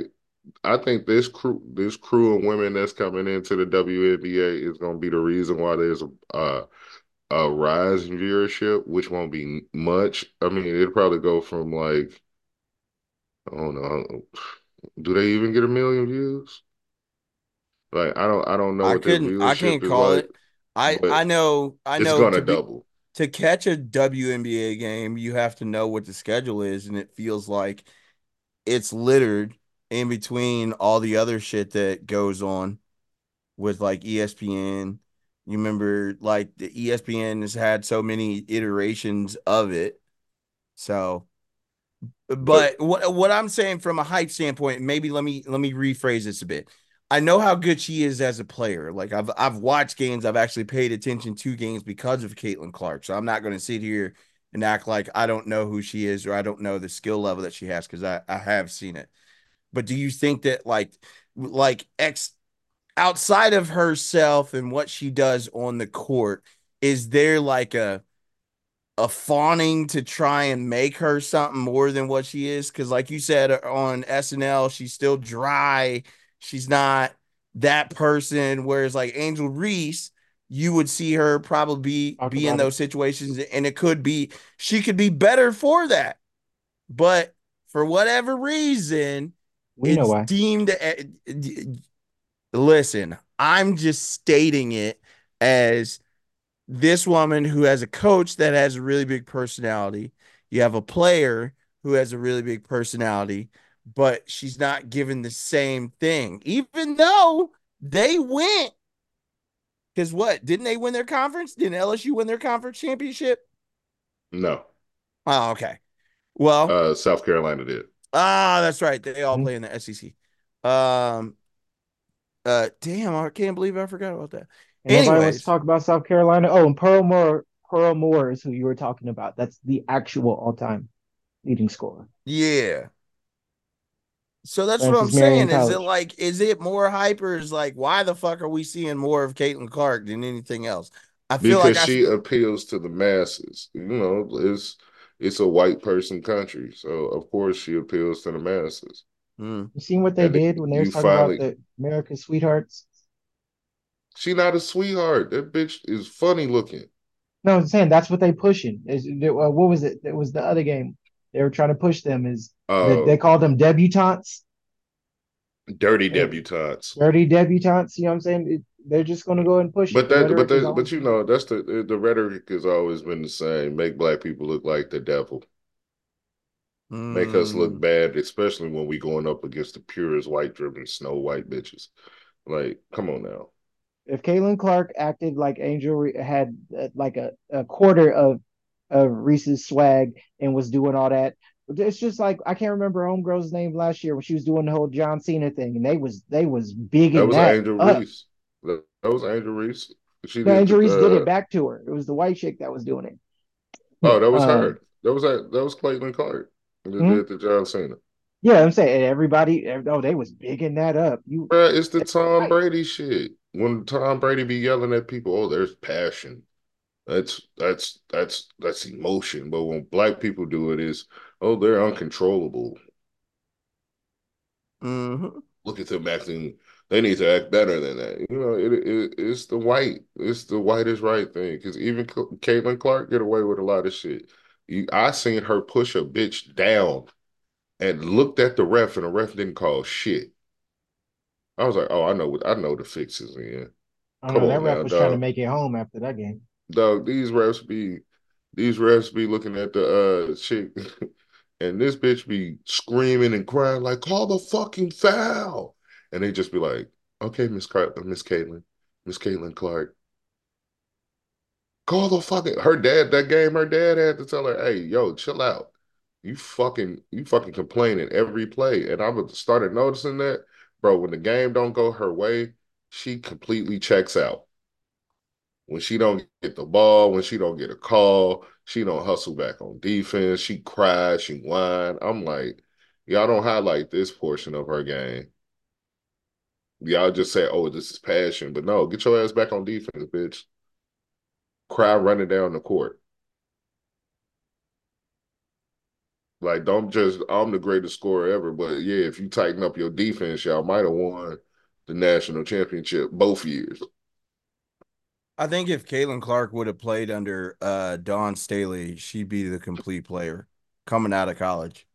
S4: I think this crew, this crew of women that's coming into the W N B A is going to be the reason why there's a uh, a rise in viewership, which won't be much. I mean, it'll probably go from like I don't know, do they even get a million views? Like I don't I don't know
S1: I
S4: what their
S1: couldn't I
S4: viewership
S1: can't
S4: is
S1: call
S4: like,
S1: it. I
S4: but
S1: I know I
S4: it's
S1: know to
S4: gonna
S1: be
S4: double.
S1: to catch a W N B A game, you have to know what the schedule is, and it feels like it's littered in between all the other shit that goes on with like E S P N. You remember like the E S P N has had so many iterations of it. So,
S4: But
S1: but what what I'm saying from a hype standpoint, maybe let me let me rephrase this a bit. I know how good she is as a player. Like I've I've watched games, I've actually paid attention to games because of Caitlin Clark. So I'm not going to sit here and act like I don't know who she is or I don't know the skill level that she has because I, I have seen it. But do you think that like like X outside of herself and what she does on the court, is there like a a fawning to try and make her something more than what she is? Because, like you said on S N L, she's still dry. She's not that person. Whereas, like Angel Reese, you would see her probably be,
S2: Talk
S1: be in
S2: about it.
S1: those situations, and it could be she could be better for that. But for whatever reason,
S2: We know
S1: it's
S2: why.
S1: deemed. Listen, I'm just stating it as this woman who has a coach that has a really big personality. You have a player who has a really big personality, but she's not given the same thing, even though they went. Because what? Didn't they win their conference? Didn't L S U win their conference championship?
S4: no,
S1: Oh, okay. Well,
S4: uh, South Carolina did.
S1: ah, that's right. They all
S2: Mhm.
S1: play in the S E C. Um, uh, damn, I can't believe I forgot about that.
S2: And nobody wants to
S1: Anyways,
S2: talk about South Carolina. Oh, and Pearl Moore, Pearl Moore is who you were talking about. That's the actual all-time leading scorer.
S1: yeah. So that's what I'm
S2: Francis Marion
S1: saying. Is it
S2: College.
S1: like, is it more hyper? Is like, why the fuck are we seeing more of Caitlin Clark than anything else? I feel like
S4: Because
S1: I,
S4: she appeals to the masses. You know, it's it's a white person country, so of course she appeals to the masses.
S1: hmm.
S2: You seen what they
S4: And
S2: did when they
S4: you
S2: was talking about
S4: finally,
S2: the America's sweethearts?
S4: she not a sweetheart. That bitch is funny looking.
S2: No, I'm saying that's what they pushing. Is uh, what was it? It was the other game. They were trying to push them is that
S4: Uh,
S2: they called them debutantes,
S4: dirty
S2: uh,
S4: debutantes.
S2: dirty debutantes. You know what I'm saying? It, they're just going to go and push it.
S4: But
S2: The
S4: that, but
S2: rhetoric is
S4: that,
S2: always
S4: but you
S2: been.
S4: know, that's the the rhetoric has always been the same. Make black people look like the devil. Make us look
S1: Mm,
S4: bad, especially when we going up against the purest white driven snow white bitches. Like, come on now.
S2: If Caitlin Clark acted like Angel Re- had uh, like a, a quarter of of Reese's swag and was doing all that, it's just like I can't remember homegirl's name last year when she was doing the whole John Cena thing, and they was they was
S4: That
S2: bigging
S4: was
S2: that
S4: Angel
S2: up.
S4: Reese. That, that was Angel Reese. She
S2: No,
S4: did
S2: Angel
S4: the
S2: Reese did it
S4: uh,
S2: back to her. It was the white chick that was doing it.
S4: oh, that was
S2: Um,
S4: her. That was that was Caitlin Clark. That
S2: mhm.
S4: did the John Cena.
S2: Yeah, I'm saying everybody. Oh, they was bigging that up. You,
S4: Bruh, it's the
S2: they were
S4: Tom
S2: white.
S4: Brady shit. When Tom Brady be yelling at people, oh, there's passion. That's that's that's that's emotion. But when black people do it, is oh, they're uncontrollable.
S1: hmm.
S4: Look at them acting. They need to act better than that. You know, it, it it's the white. It's the white is right thing. Because even Caitlin Clark get away with a lot of shit. You, I seen her push a bitch down and looked at the ref, and the ref didn't call shit. I was like, oh, I know what I know the fixes in.
S2: I don't
S4: Come
S2: know. That
S4: on
S2: ref
S4: now,
S2: was trying to
S4: dog.
S2: make it home after that game.
S4: Dog, these refs be these refs be looking at the uh chick and this bitch be screaming and crying like, call the fucking foul. And they just be like, okay, Miss Car- Miss Caitlin, Miss Caitlin Clark, call the fucking her dad that game, her dad had to tell her, hey, yo, chill out. You fucking you fucking complaining every play. And I started noticing that, bro, when the game don't go her way, she completely checks out. When she don't get the ball, when she don't get a call, she don't hustle back on defense. She cries, she whine. I'm like, y'all don't highlight this portion of her game. Y'all just say, oh, this is passion. But no, get your ass back on defense, bitch. Cry running down the court. Like, don't just I'm the greatest scorer ever, but yeah, if you tighten up your defense, y'all might have won the national championship both years.
S1: I think if Caitlin Clark would have played under uh, Dawn Staley, she'd be the complete player coming out of college.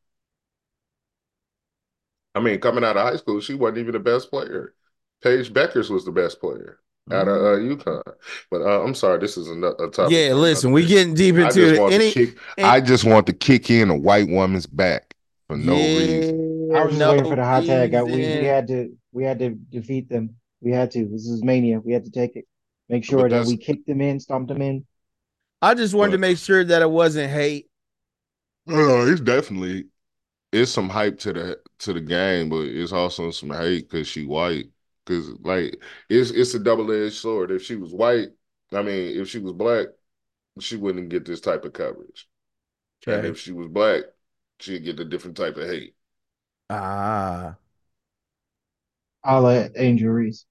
S4: I mean, coming out of high school, she wasn't even the best player. Paige Beckers was the best player out of uh, UConn. But uh, I'm sorry, this is a, a topic.
S1: Yeah, listen, we getting deep
S4: I
S1: into
S4: just
S1: it.
S4: want
S1: Any,
S4: to kick.
S1: any,
S4: I just want to kick in a white woman's back for
S1: yeah,
S4: no reason.
S2: I was just
S1: no
S2: waiting for the hot tag. I, we we
S1: reason.
S2: had to we had to defeat them. We had to. This is Mania. We had to take it. Make sure
S4: But
S2: that
S4: that's
S2: we kicked them in, stomped them in.
S1: I just wanted to
S4: but
S1: make sure that it wasn't hate.
S4: no, it's definitely it's some hype to the to the game, but it's also some hate because she white. Because like it's it's a double edged sword. If she was white, I mean, if she was black, she wouldn't get this type of coverage. And
S1: Okay.
S4: if she was black, she'd get a different type of hate.
S1: Ah.
S2: I'll let Angel Reese.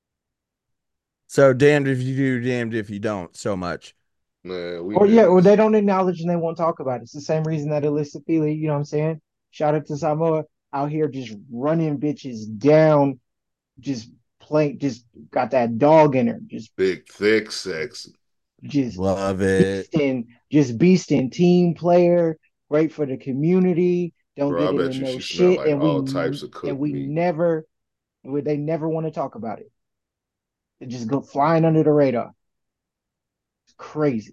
S1: So damned if you do, damned if you don't. So much.
S4: Man, we
S2: Or
S4: did
S2: yeah, well,
S4: this.
S2: they don't acknowledge and they won't talk about it. It's the same reason that Alyssa Feely, you know what I'm saying? Shout out to Samoa out here just running bitches down, just playing, just got that dog in her, just
S4: Big, thick, sexy.
S2: just
S1: Love it.
S2: beasting, just beasting team player, great for the community. Don't
S4: Bro, I
S2: get
S4: bet
S2: into
S4: you
S2: no
S4: she smelled
S2: shit,
S4: like
S2: and we
S4: all types of
S2: and
S4: cooked
S2: we
S4: meat.
S2: never, they never want to talk about it. They just go flying under the radar. It's crazy.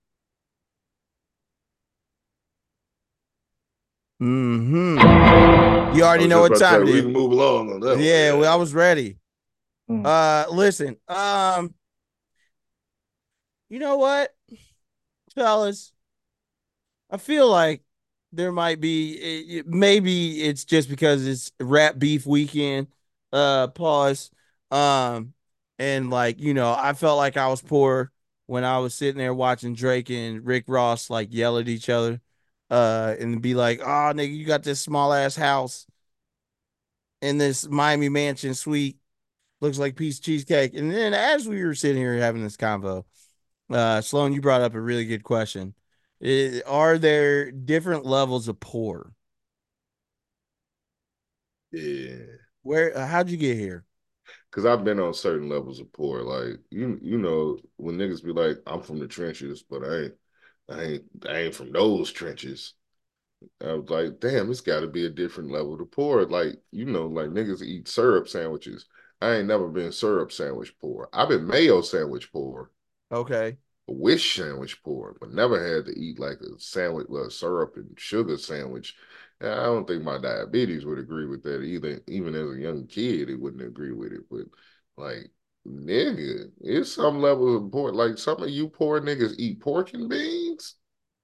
S1: Hmm. You
S4: I
S1: already
S4: was
S1: know
S4: just
S1: what
S4: about to say
S1: time it
S4: we
S1: is.
S4: can move along on that one.
S1: Yeah, well, I was ready.
S2: Mm.
S1: Uh, listen. Um, you know what, fellas? I feel like there might be it- it- maybe it's just because it's rap beef weekend. Uh, pause. Um, and like you know, I felt like I was poor when I was sitting there watching Drake and Rick Ross like yell at each other. Uh, and be like, "Oh, nigga, you got this small ass house in this Miami mansion suite. Looks like piece of cheesecake." And then as we were sitting here having this convo, uh, Sloan, you brought up a really good question. I- are there different levels of poor?
S4: Yeah.
S1: Where? Uh, how'd you get here?
S4: Cause I've been on certain levels of poor. Like you, you know, when niggas be like, "I'm from the trenches," but I ain't, I ain't, I ain't from those trenches. I was like, "Damn, it's got to be a different level to poor." Like you know, like niggas eat syrup sandwiches. I ain't never been syrup sandwich poor. I've been mayo sandwich poor,
S1: Okay.
S4: a wish sandwich poor, but never had to eat like a sandwich, with a syrup and sugar sandwich. And I don't think my diabetes would agree with that either. Even as a young kid, it wouldn't agree with it. But like, nigga, it's some levels of poor. Like some of you poor niggas eat pork and beans.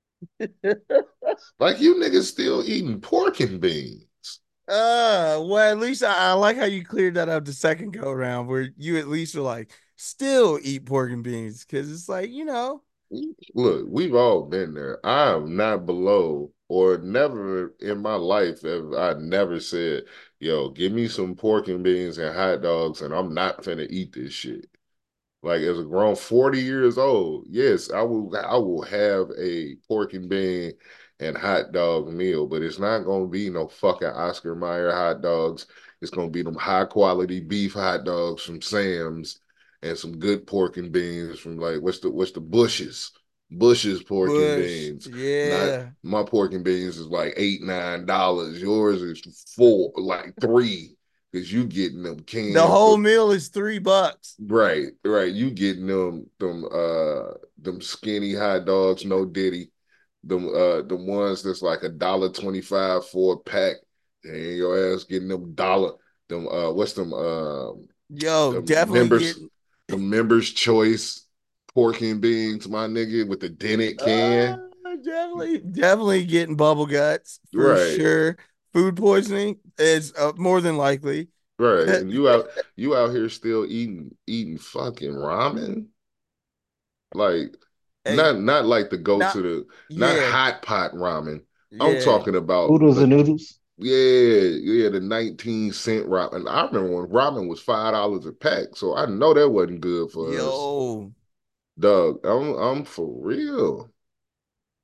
S4: Like you niggas still eating pork and beans.
S1: Uh, well, at least I, I like how you cleared that up the second go around, where you at least were like, still eat pork and beans, because it's like you know.
S4: Look, we've all been there. I am not below, or never in my life have I never said, "Yo, give me some pork and beans and hot dogs, and I'm not finna eat this shit." Like as a grown forty years old, yes, I will I will have a pork and bean and hot dog meal, but it's not gonna be no fucking Oscar Mayer hot dogs. It's gonna be them high quality beef hot dogs from Sam's and some good pork and beans from like what's the what's the Bush's Bush's pork and
S1: Bush,
S4: beans. Not
S1: yeah.
S4: my pork and beans is like eight nine dollars. Yours is four, like three, because you getting them
S1: The
S4: cans.
S1: whole
S4: Of,
S1: meal is three bucks.
S4: Right, right. You getting them them uh them skinny hot dogs, no diddy. Them uh the ones that's like a dollar twenty five for a pack. And your ass getting them dollar them uh what's them uh
S1: Yo,
S4: the
S1: definitely
S4: members
S1: getting.
S4: the members choice pork and beans, my nigga, with the dented
S1: Uh,
S4: can.
S1: definitely, definitely getting bubble guts for
S4: Right,
S1: sure. Food poisoning is uh, more than likely.
S4: right. And you out you out here still eating eating fucking ramen? Like
S1: Hey,
S4: not not like the go
S1: not
S4: to the not
S1: yeah,
S4: hot pot ramen. I'm
S1: yeah.
S4: talking about
S2: Oodles and
S4: the
S2: noodles.
S4: yeah, yeah, the nineteen cent ramen. I remember when ramen was five dollars a pack, so I know that wasn't good for us.
S1: Yo,
S4: Doug, I'm I'm for real.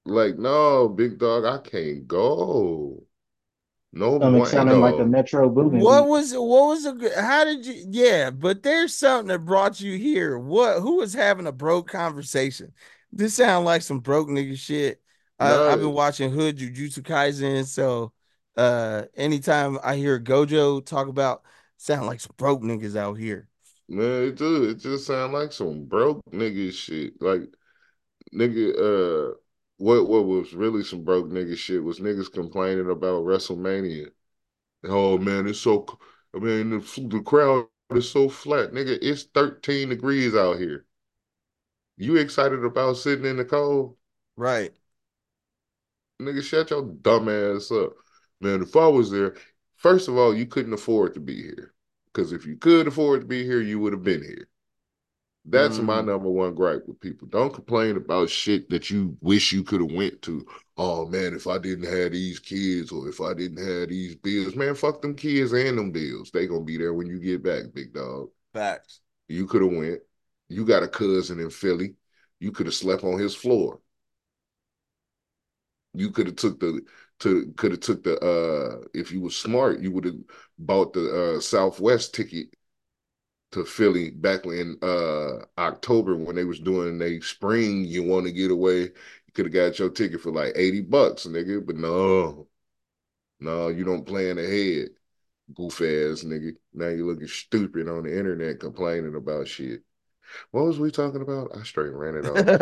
S4: Like, no, big dog, I can't go. No
S2: Stomach sounding like a
S4: bueno.
S2: Metro Boomin
S1: What
S2: beat.
S1: was what was the how did you yeah, but there's something that brought you here. What who was having a broke conversation? This sound like some broke nigga shit. I, I've been
S4: No,
S1: watching Hood Jujutsu Kaisen, so uh anytime I hear Gojo talk about sound like some broke niggas out here.
S4: man, it do. It just sound like some broke nigga shit. Like, nigga, uh, what what was really some broke nigga shit was niggas complaining about WrestleMania. Oh man, it's so. I mean, the, the crowd is so flat, nigga. It's thirteen degrees out here. You excited about sitting in the cold?
S1: Right.
S4: Nigga, shut your dumb ass up. Man, if I was there, first of all, you couldn't afford to be here. Because if you could afford to be here, you would have been here. That's my
S1: Mm.
S4: number one gripe with people. Don't complain about shit that you wish you could have went to. Oh man, if I didn't have these kids or if I didn't have these bills, man, fuck them kids and them bills. They gonna be there when you get back, big dog.
S1: Facts.
S4: You could have went. You got a cousin in Philly. You could have slept on his floor. You could have took the to could have took the uh if you were smart, you would have bought the uh Southwest ticket to Philly back in uh October when they was doing they spring you want to get away. You could have got your ticket for like eighty bucks, nigga. But no, no, you don't plan ahead. Goof ass nigga. Now you looking stupid on the internet complaining about shit. What was we talking about? I straight ran it off.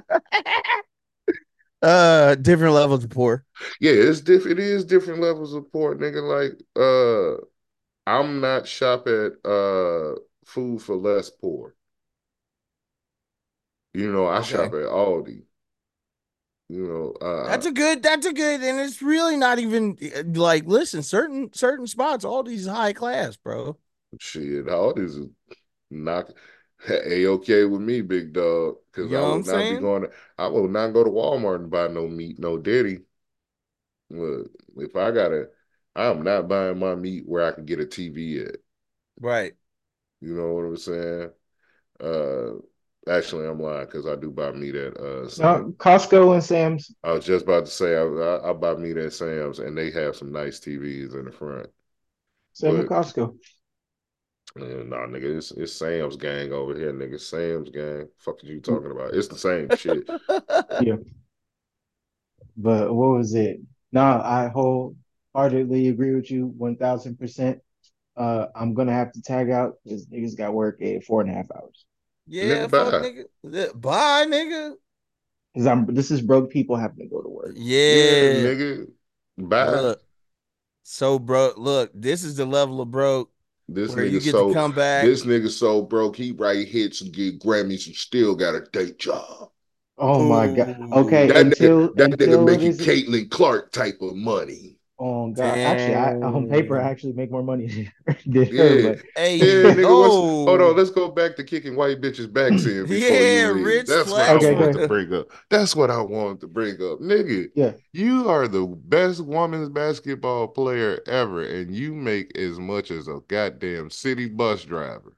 S1: uh different levels of poor.
S4: Yeah, it's different. It is different levels of support, nigga. Like, uh, I'm not shop at uh food for less poor. You know, I shop
S1: Okay.
S4: at Aldi. You know, uh,
S1: That's a good. That's a good, and it's really not even uh, like. Listen, certain certain spots, all these high class, bro.
S4: shit, Aldi's is not a okay with me, big dog. Because
S1: You
S4: I
S1: know what
S4: will
S1: I'm
S4: not be
S1: saying?
S4: going. To, I will not go to Walmart and buy no meat, no dairy. Look, if I gotta, I'm not buying my meat where I can get a T V at.
S1: Right.
S4: You know what I'm saying? Uh, actually, I'm lying because I do buy meat at uh Sam.
S2: No, Costco and Sam's.
S4: I was just about to say I, I, I buy meat at Sam's and they have some nice T Vs in the front.
S2: Sam and
S4: But
S2: Costco.
S4: man, nah, nigga, it's, it's Sam's gang over here, nigga. Sam's gang. Fuck are you talking about? It's the same shit.
S2: Yeah. But what was it? No, I wholeheartedly agree with you one thousand percent. Uh, I'm gonna have to tag out because niggas got work at four and a half hours.
S1: Yeah,
S4: Nigga,
S1: fuck
S4: bye.
S1: nigga. Bye, nigga.
S2: Because I'm this is broke people having to go to work.
S4: Yeah,
S1: Yeah.
S4: nigga, bye.
S1: Look, so broke. Look, this is the level of broke
S4: This
S1: where you
S4: nigga
S1: get to
S4: so
S1: come back.
S4: this nigga so broke he write hits and get Grammys and still got a day job.
S2: Oh my God. Okay,
S4: That
S1: Ooh,
S4: nigga,
S2: until
S4: that nigga
S2: until it
S4: making
S2: isn't.
S4: Caitlin Clark type of money.
S2: Oh God. Actually, I on paper I
S1: damn.
S2: actually make more money than her,
S4: Yeah,
S2: but
S4: yeah,
S1: Hey,
S4: nigga. What's hold on?
S1: oh,
S4: Let's go back to kicking white bitches' backs in before
S1: yeah,
S4: you leave.
S1: Rich
S4: That's what I
S2: okay,
S4: want
S1: flexing.
S4: to
S2: okay.
S4: bring up. That's what I want to bring up, nigga.
S2: Yeah.
S4: You are the best women's basketball player ever, and you make as much as a goddamn city bus driver.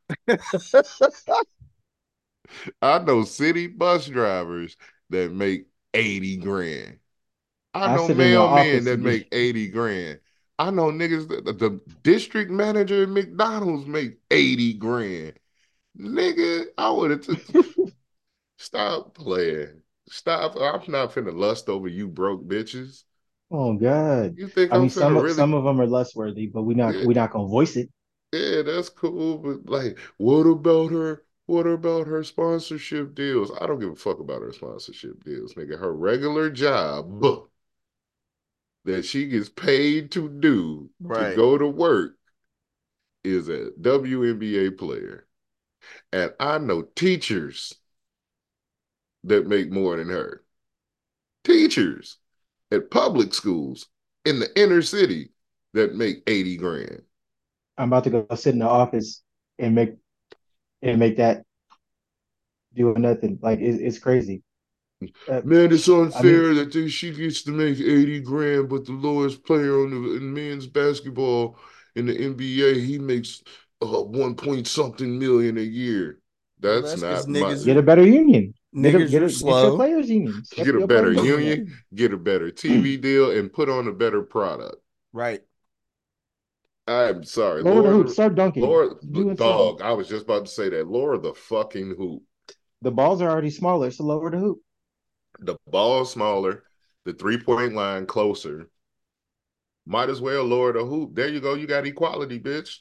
S4: I know city bus drivers that make eighty grand. I
S2: I
S4: know
S2: sit in the
S4: mailmen
S2: office
S4: that
S2: and be
S4: make eighty grand. I know niggas that the, the district manager at McDonald's make eighty grand. Nigga, I would have took stop playing. Stop. I'm not finna lust over you broke bitches.
S2: oh God.
S4: You think
S2: I
S4: I'm
S2: mean some
S4: finna
S2: of
S4: really
S2: some of them are less worthy, but we not
S4: yeah,
S2: we not gonna voice it.
S4: yeah, that's cool. But like, what about her? What about her sponsorship deals? I don't give a fuck about her sponsorship deals, nigga. Her regular job that she gets paid to do to
S1: Right.
S4: go to work is a W N B A player. And I know teachers that make more than her. Teachers at public schools in the inner city that make eighty grand.
S2: I'm about to go sit in the office and make and make that doing nothing. Like it, it's crazy. Uh,
S4: Man, it's
S2: I mean,
S4: unfair that they, she gets to make eighty grand, but the lowest player on the in men's basketball in the N B A, he makes uh, one point something million a year.
S1: Well,
S4: That's
S1: that's because
S4: not my
S1: niggas
S2: get
S1: are
S2: a better union. Get a,
S1: Niggas
S2: get
S1: are
S2: a, get your
S1: slow.
S2: players union. Step
S4: Get a
S2: your
S4: better
S2: players union.
S4: union, get a better T V deal, and put on a better product.
S1: Right.
S4: I'm sorry,
S2: Lower the hoop.
S4: Lord.
S2: Start dunking.
S4: Lord,
S2: Do it
S4: dog.
S2: simple.
S4: I was just about to say that. Lower the fucking hoop.
S2: The balls are already smaller, so lower the hoop.
S4: The ball smaller, the three point line closer. Might as well lower the hoop. There you go. You got equality, bitch.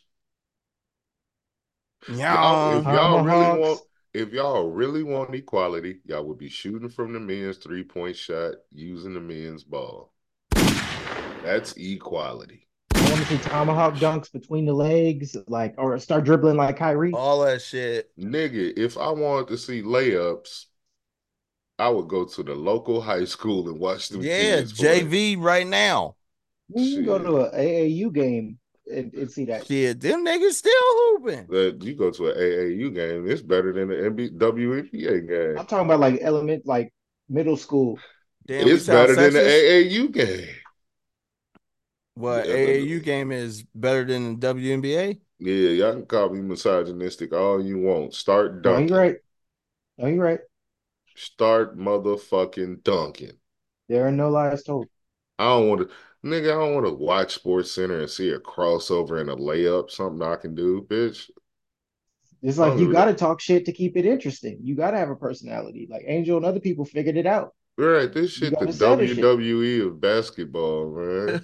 S4: Y'all,
S1: Yeah.
S4: if y'all really
S2: Tomahawks.
S4: want, if y'all really want equality, y'all would be shooting from the men's three point shot using the men's ball. That's equality.
S2: I want to see tomahawk dunks between the legs, like, or start dribbling like Kyrie.
S1: All that shit.
S4: Nigga, if I wanted to see layups, I would go to the local high school and watch them
S1: Yeah,
S4: kids play.
S1: J V right now.
S2: You can go to an A A U game and, and see that.
S1: Shit, them niggas still hooping.
S4: That you go to an A A U game, it's better than the N B A, W N B A game.
S2: I'm talking about like element, like middle school.
S1: Damn, we
S4: It's
S1: sound
S4: better than the
S1: sexist.
S4: A A U game.
S1: What,
S4: Yeah,
S1: A A U game is better than the W N B A?
S4: Yeah, y'all can call me misogynistic all you want. Start
S2: No,
S4: dunking.
S2: you're right. No, you're right.
S4: Start motherfucking dunking.
S2: There are no lies told.
S4: I don't want to, nigga, I don't want to watch Sports Center and see a crossover and a layup, something I can do, bitch.
S2: It's
S4: I
S2: like
S4: don't
S2: you
S4: give a
S2: got to talk shit to keep it interesting. You got to have a personality. Like Angel and other people figured it out.
S4: Right, this
S2: You
S4: shit
S2: got
S4: the
S2: to sell this shit.
S4: W W E of basketball, man.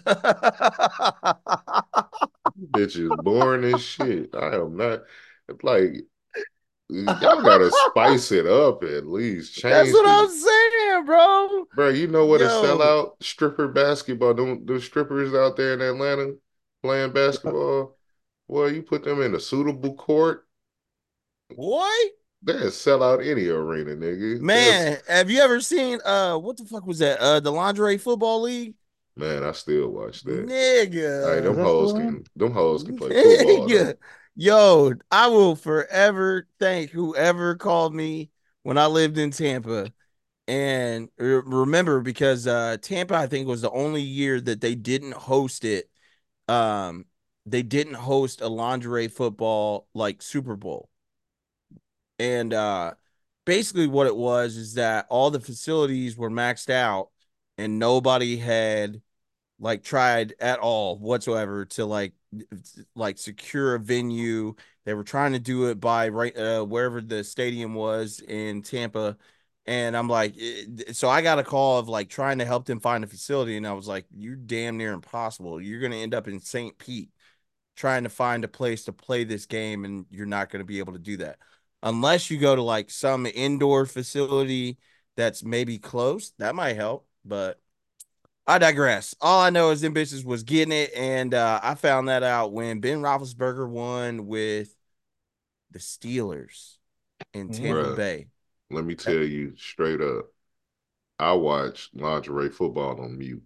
S4: Bitch is boring as shit. I am not. It's like y'all gotta spice it up at least. Change
S1: That's what
S4: the,
S1: I'm saying, bro.
S4: bro. You know what a
S1: Yo.
S4: sellout stripper basketball? Them, the strippers out there in Atlanta playing basketball. Well, you put them in a suitable court,
S1: Boy.
S4: they'll sell out any arena, nigga.
S1: Man, have you ever seen uh what the fuck was that? Uh the lingerie football league?
S4: Man, I still watch that.
S1: Nigga.
S4: Hey, them
S2: that
S4: hoes
S2: still
S4: can them hoes can play football.
S1: Nigga. Yo, I will forever thank whoever called me when I lived in Tampa. And re- remember, because uh Tampa, I think, was the only year that they didn't host it. Um, they didn't host a lingerie football like Super Bowl. And uh basically what it was is that all the facilities were maxed out and nobody had like tried at all whatsoever to like like secure a venue. They were trying to do it by right uh, wherever the stadium was in Tampa. And I'm like, it, so I got a call of like trying to help them find a facility. And I was like, you're damn near impossible. You're going to end up in Saint Pete trying to find a place to play this game. And you're not going to be able to do that unless you go to like some indoor facility that's maybe close. That might help, but I digress. All I know is them bitches was getting it, and uh, I found that out when Ben Roethlisberger won with the Steelers in Tampa
S4: Bruh,
S1: Bay.
S4: let me tell you straight up, I watch lingerie football on mute.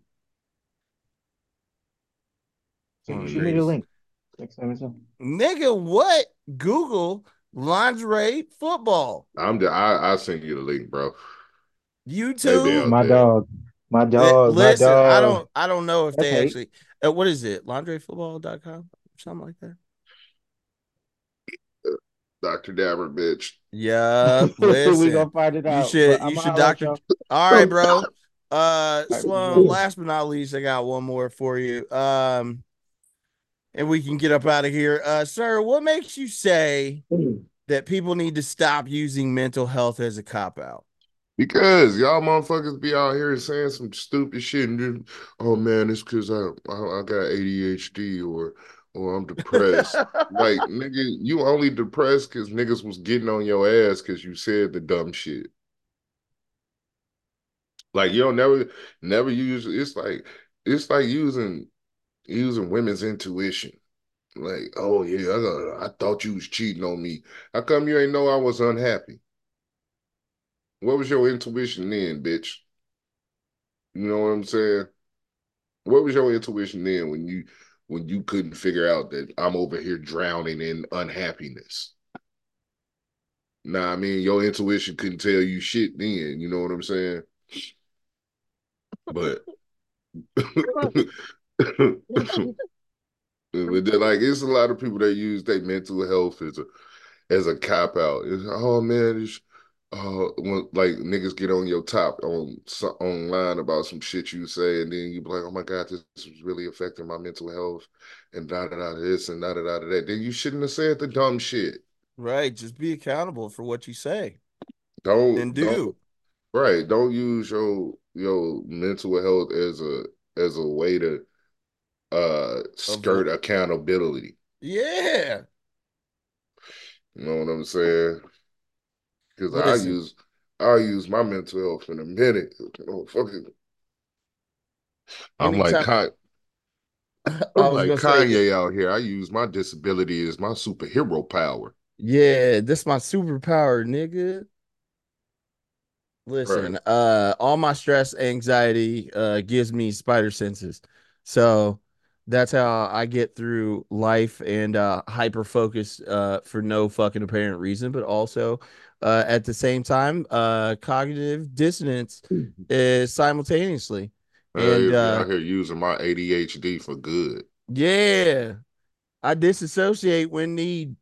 S2: So shoot me the link next time it's on.
S1: Nigga, what? Google lingerie football.
S4: I'm the, I I send you the link, bro.
S1: YouTube.
S2: My
S4: there.
S2: dog. My dog.
S1: Listen,
S2: my dog.
S1: I don't I don't know if
S2: That's
S1: they
S2: hate.
S1: actually uh, what is it? lingerie football dot com or something like that.
S4: Doctor Dabber, bitch.
S1: Yeah, listen.
S2: We gonna find it
S1: You
S2: out.
S1: should
S2: but
S1: you
S2: I'ma
S1: should
S2: holler at
S1: doctor.
S2: y'all.
S1: All right, bro. Uh
S2: right,
S1: Sloan,
S2: cool.
S1: last but not least, I got one more for you. Um and we can get up out of here. Uh sir, what makes you say that people need to stop using mental health as a cop-out?
S4: Because y'all motherfuckers be out here saying some stupid shit and then, oh man, it's because I, I I got A D H D or or I'm depressed. Like, nigga, you only depressed because niggas was getting on your ass because you said the dumb shit. Like, you don't never never use it's like it's like using using women's intuition. Like, oh yeah, I, got, I thought you was cheating on me. How come you ain't know I was unhappy? What was your intuition then, bitch? You know what I'm saying? What was your intuition then when you when you couldn't figure out that I'm over here drowning in unhappiness? Nah, I mean, your intuition couldn't tell you shit then, you know what I'm saying? But but then, like, it's a lot of people that use their mental health as a as a cop out. It's, oh man, it's, uh, when like niggas get on your top on so- online about some shit you say, and then you be like, "Oh my god, this, this was really affecting my mental health," and da da da this and da da da that. Then you shouldn't have said the dumb shit.
S1: Right. Just be accountable for what you say and
S4: Don't don't
S1: do.
S4: right. Don't use your your mental health as a as a way to uh skirt
S1: Avoid.
S4: accountability.
S1: Yeah.
S4: You know what I'm saying? Because I
S1: Listen,
S4: use I use my mental health in a minute. You know, fucking, I'm like
S1: anytime
S4: Kanye,
S1: I
S4: I'm
S1: was
S4: like
S1: gonna say,
S4: Kanye out here. I use my disability as my superhero power.
S1: yeah, this my superpower, nigga.
S4: Right.
S1: Listen, uh, all my stress, anxiety, uh, gives me spider senses. So that's how I get through life and uh hyper focus uh for no fucking apparent reason, but also uh at the same time, uh cognitive dissonance is simultaneously.
S4: Hey,
S1: And
S4: if you
S1: uh
S4: out here using my A D H D for good.
S1: yeah, I disassociate when need.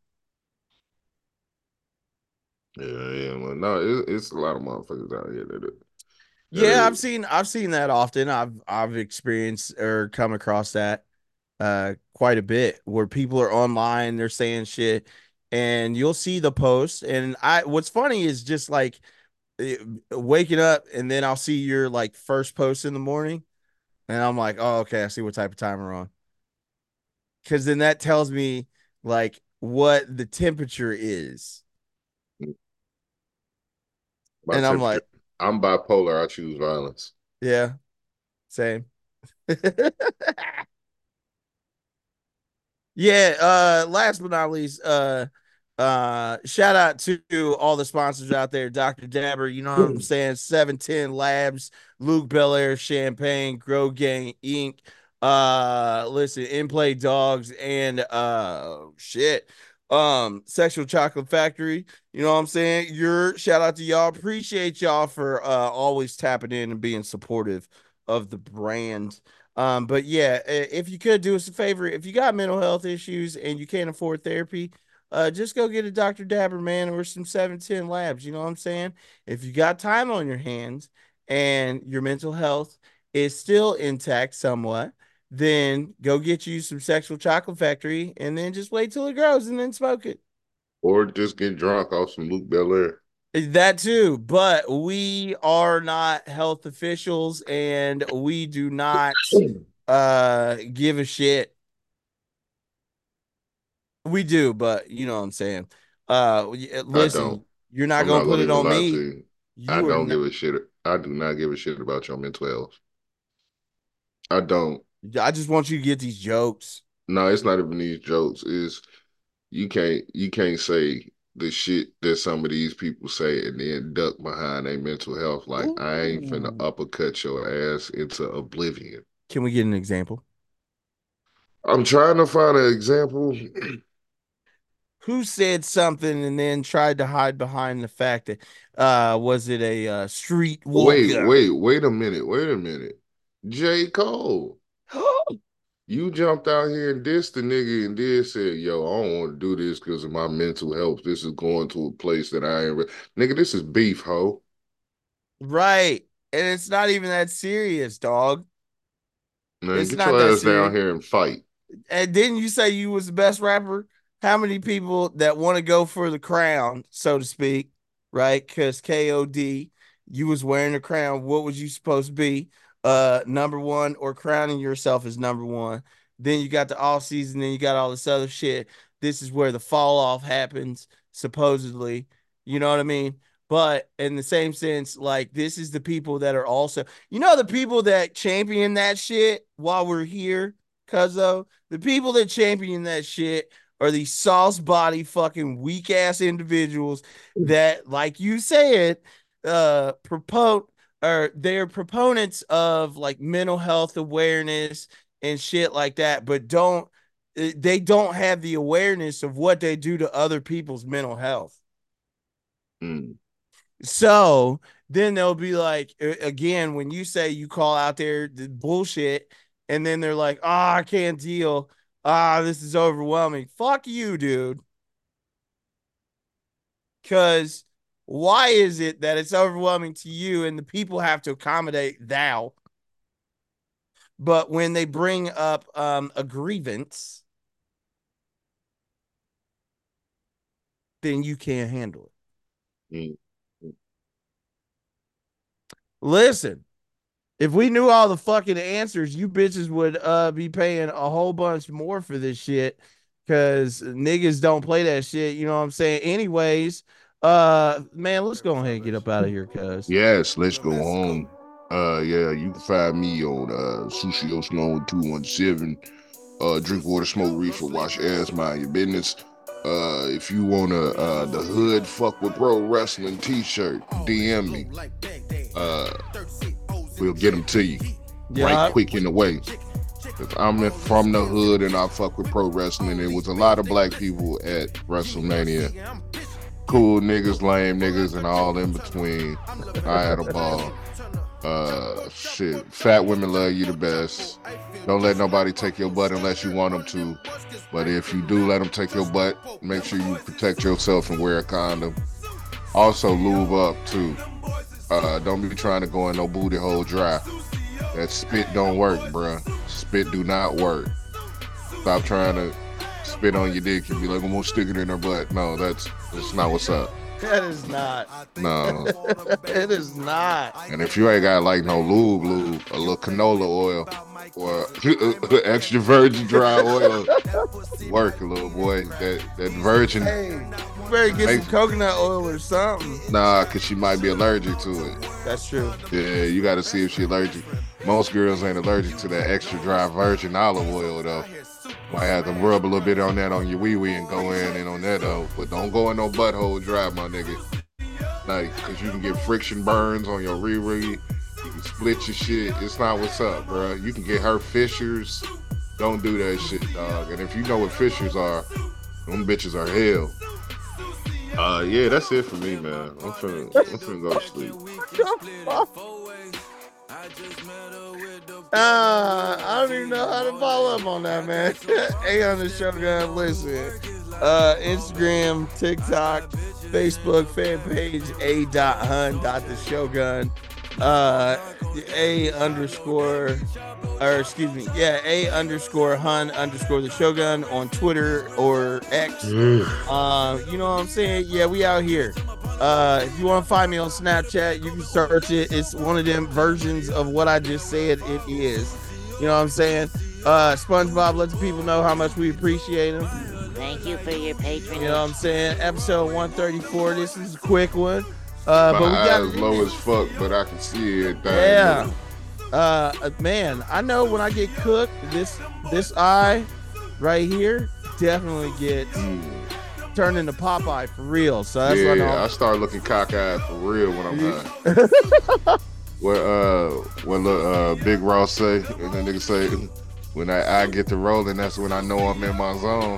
S4: Yeah, yeah. Well, no, it, it's a lot of motherfuckers out here that that
S1: Yeah, I've
S4: are,
S1: seen I've seen that often. I've I've experienced or come across that uh quite a bit where people are online, they're saying shit, and you'll see the post. And I what's funny is just like eh, waking up and then I'll see your like first post in the morning, and I'm like, oh, okay, I see what type of time we're on. Because then that tells me like what the temperature is.
S4: my
S1: And I'm
S4: temperature.
S1: like,
S4: I'm bipolar. I choose violence.
S1: yeah, same. Yeah, uh, last but not least, uh, uh, shout out to all the sponsors out there, Doctor Dabber, you know what I'm saying? seven ten Labs, Luke Belair, Champagne, Grow Gang Inc. Uh, listen, In Play Dogs, and uh, shit. Um, Sexual Chocolate Factory, you know what I'm saying? Your shout out to y'all. Appreciate y'all for uh always tapping in and being supportive of the brand. Um, but yeah, if you could do us a favor, if you got mental health issues and you can't afford therapy, uh, just go get a Doctor Dabber, man, or some seven ten Labs. You know what I'm saying? If you got time on your hands and your mental health is still intact somewhat, then go get you some Sexual Chocolate Factory and then just wait till it grows and then smoke it.
S4: Or just get drunk off some Luke Belair.
S1: That too, but we are not health officials and we do not uh give a shit. We do, but you know what I'm saying. Uh
S4: I don't.
S1: listen, you're not
S4: I'm
S1: gonna
S4: not
S1: put
S4: gonna
S1: it
S4: even
S1: on
S4: lie to
S1: me.
S4: you. I
S1: You are
S4: don't
S1: not.
S4: give a shit. I do not give a shit about your mental health. I don't.
S1: I just want you to get these jokes.
S4: No, it's not even these jokes. Is you can't you can't say the shit that some of these people say and then duck behind their mental health. Like I ain't finna
S1: Ooh.
S4: uppercut your ass into oblivion.
S1: Can we get an example?
S4: I'm trying to find an example.
S1: Who said something and then tried to hide behind the fact that uh was it a uh, street
S4: Wait,
S1: walker?
S4: wait, wait a minute. Wait a minute. J. Cole. You jumped out here and dissed the nigga and did say, yo, I don't want to do this because of my mental health. This is going to a place that I ain't. Re-. Nigga, this is beef, ho.
S1: Right. And it's not even that serious, dog.
S4: Man,
S1: It's
S4: get
S1: not
S4: your
S1: that
S4: ass down
S1: serious.
S4: here and fight.
S1: And didn't you say you was the best rapper? How many people that want to go for the crown, so to speak, right? Because K O D, you was wearing the crown. What was you supposed to be? Uh, number one, or crowning yourself as number one. Then you got the off season. Then you got all this other shit. This is where the fall off happens, supposedly. You know what I mean? But in the same sense, like this is the people that are also, you know, the people that champion that shit while we're here, cuz though the people that champion that shit are these sauce body fucking weak ass individuals that, like you said, uh propose or they're proponents of like mental health awareness and shit like that, but don't eh, they don't have the awareness of what they do to other people's mental health.
S4: Mm.
S1: So then they'll be like, again, when you say you call out there the bullshit, and then they're like, oh, I can't deal. Ah, this is overwhelming. Fuck you, dude. Because Why is it that it's overwhelming to you and the people have to accommodate thou? But when they bring up um, a grievance, then you can't handle it.
S4: Mm-hmm.
S1: Listen, if we knew all the fucking answers, you bitches would uh, be paying a whole bunch more for this shit because niggas don't play that shit. You know what I'm saying? Anyways, uh, man, let's go ahead and get up out of here, cuz.
S4: Yes, let's go home. Uh, yeah, you can find me on uh, Sushi Sloan two one seven. Uh, drink water, smoke reefer, wash ass, mind your business. Uh, if you want a uh, the hood fuck with pro wrestling t-shirt, D M me. Uh, we'll get them to you
S1: Yeah.
S4: right quick in the way. Cause I'm from the hood and I fuck with pro wrestling. There was a lot of black people at WrestleMania. Cool niggas, lame niggas, and all in between. I had a ball. Uh, shit. Fat women love you the best. Don't let nobody take your butt unless you want them to. But if you do let them take your butt, make sure you protect yourself and wear a condom. Also lube up too. Uh, don't be trying to go in no booty hole dry. That spit don't work, bruh. Spit do not work. Stop trying to spit on your dick and be like, I'm gonna stick it in her butt. No, that's that's not what's up.
S1: That is not.
S4: No.
S1: It is not.
S4: And if you ain't got like no lube, lube, a little canola oil or extra virgin dry oil, work a little boy. That that virgin.
S1: Hey, you better get
S4: Make-
S1: some coconut oil or something.
S4: Nah, cause she might be allergic to it.
S1: That's true.
S4: Yeah, you got to see if she allergic. Most girls ain't allergic to that extra dry virgin olive oil though. Might have to rub a little bit on that on your wee wee and go in and on that though. But don't go in no butthole dry, my nigga. Like, cause you can get friction burns on your wee wee. You can split your shit. It's not what's up, bro. You can get her fissures. Don't do that shit, dog. And if you know what fissures are, them bitches are hell. Uh, yeah, that's it for me, man. I'm finna, I'm finna go to sleep.
S1: Uh, I don't even know how to follow up on that, man. A on the Shogun, listen. Uh, Instagram, TikTok, Facebook fan page, a dot hun dot the Shogun. Uh, a underscore, or excuse me, yeah, a underscore hun underscore the Shogun on Twitter or X. Uh, you know what I'm saying? Yeah, we out here. Uh, if you want to find me on Snapchat, you can search it. It's one of them versions of what I just said it is. You know what I'm saying? Uh, SpongeBob, let the people know how much we appreciate them.
S9: Thank you for your patronage.
S1: You know what I'm saying? Episode one thirty-four. This is a quick one. Uh,
S4: My
S1: but we got
S4: eyes low as fuck, but I can see it.
S1: Yeah. Uh, man, I know when I get cooked, this this eye right here definitely gets
S4: Mm.
S1: turned into Popeye for real. So that's
S4: Yeah,
S1: what I know.
S4: I start looking cockeyed for real when I'm high. What uh, what look, uh, Big Ross say, and then nigga say, when I, I get to rolling, that's when I know I'm in my zone.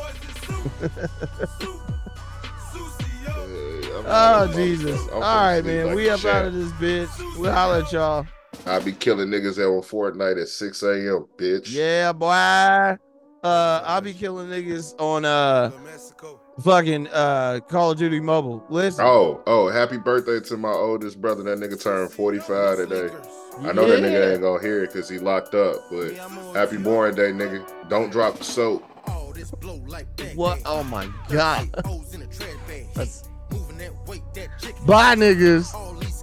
S1: Oh, Jesus.
S4: I'm
S1: All
S4: finna
S1: right,
S4: sleep
S1: man.
S4: like
S1: We
S4: a
S1: up
S4: champ.
S1: out of this bitch. We'll holler at y'all.
S4: I be killing niggas that on Fortnite at six a.m., bitch.
S1: Yeah, boy. Uh, I'll be killing niggas on uh fucking uh Call of Duty Mobile. Listen.
S4: Oh, oh, happy birthday to my oldest brother. That nigga turned forty-five today. I know that nigga ain't gonna hear it because he locked up, but happy born day, nigga. Don't drop the soap.
S1: What? Oh my God. That's... Bye, niggas.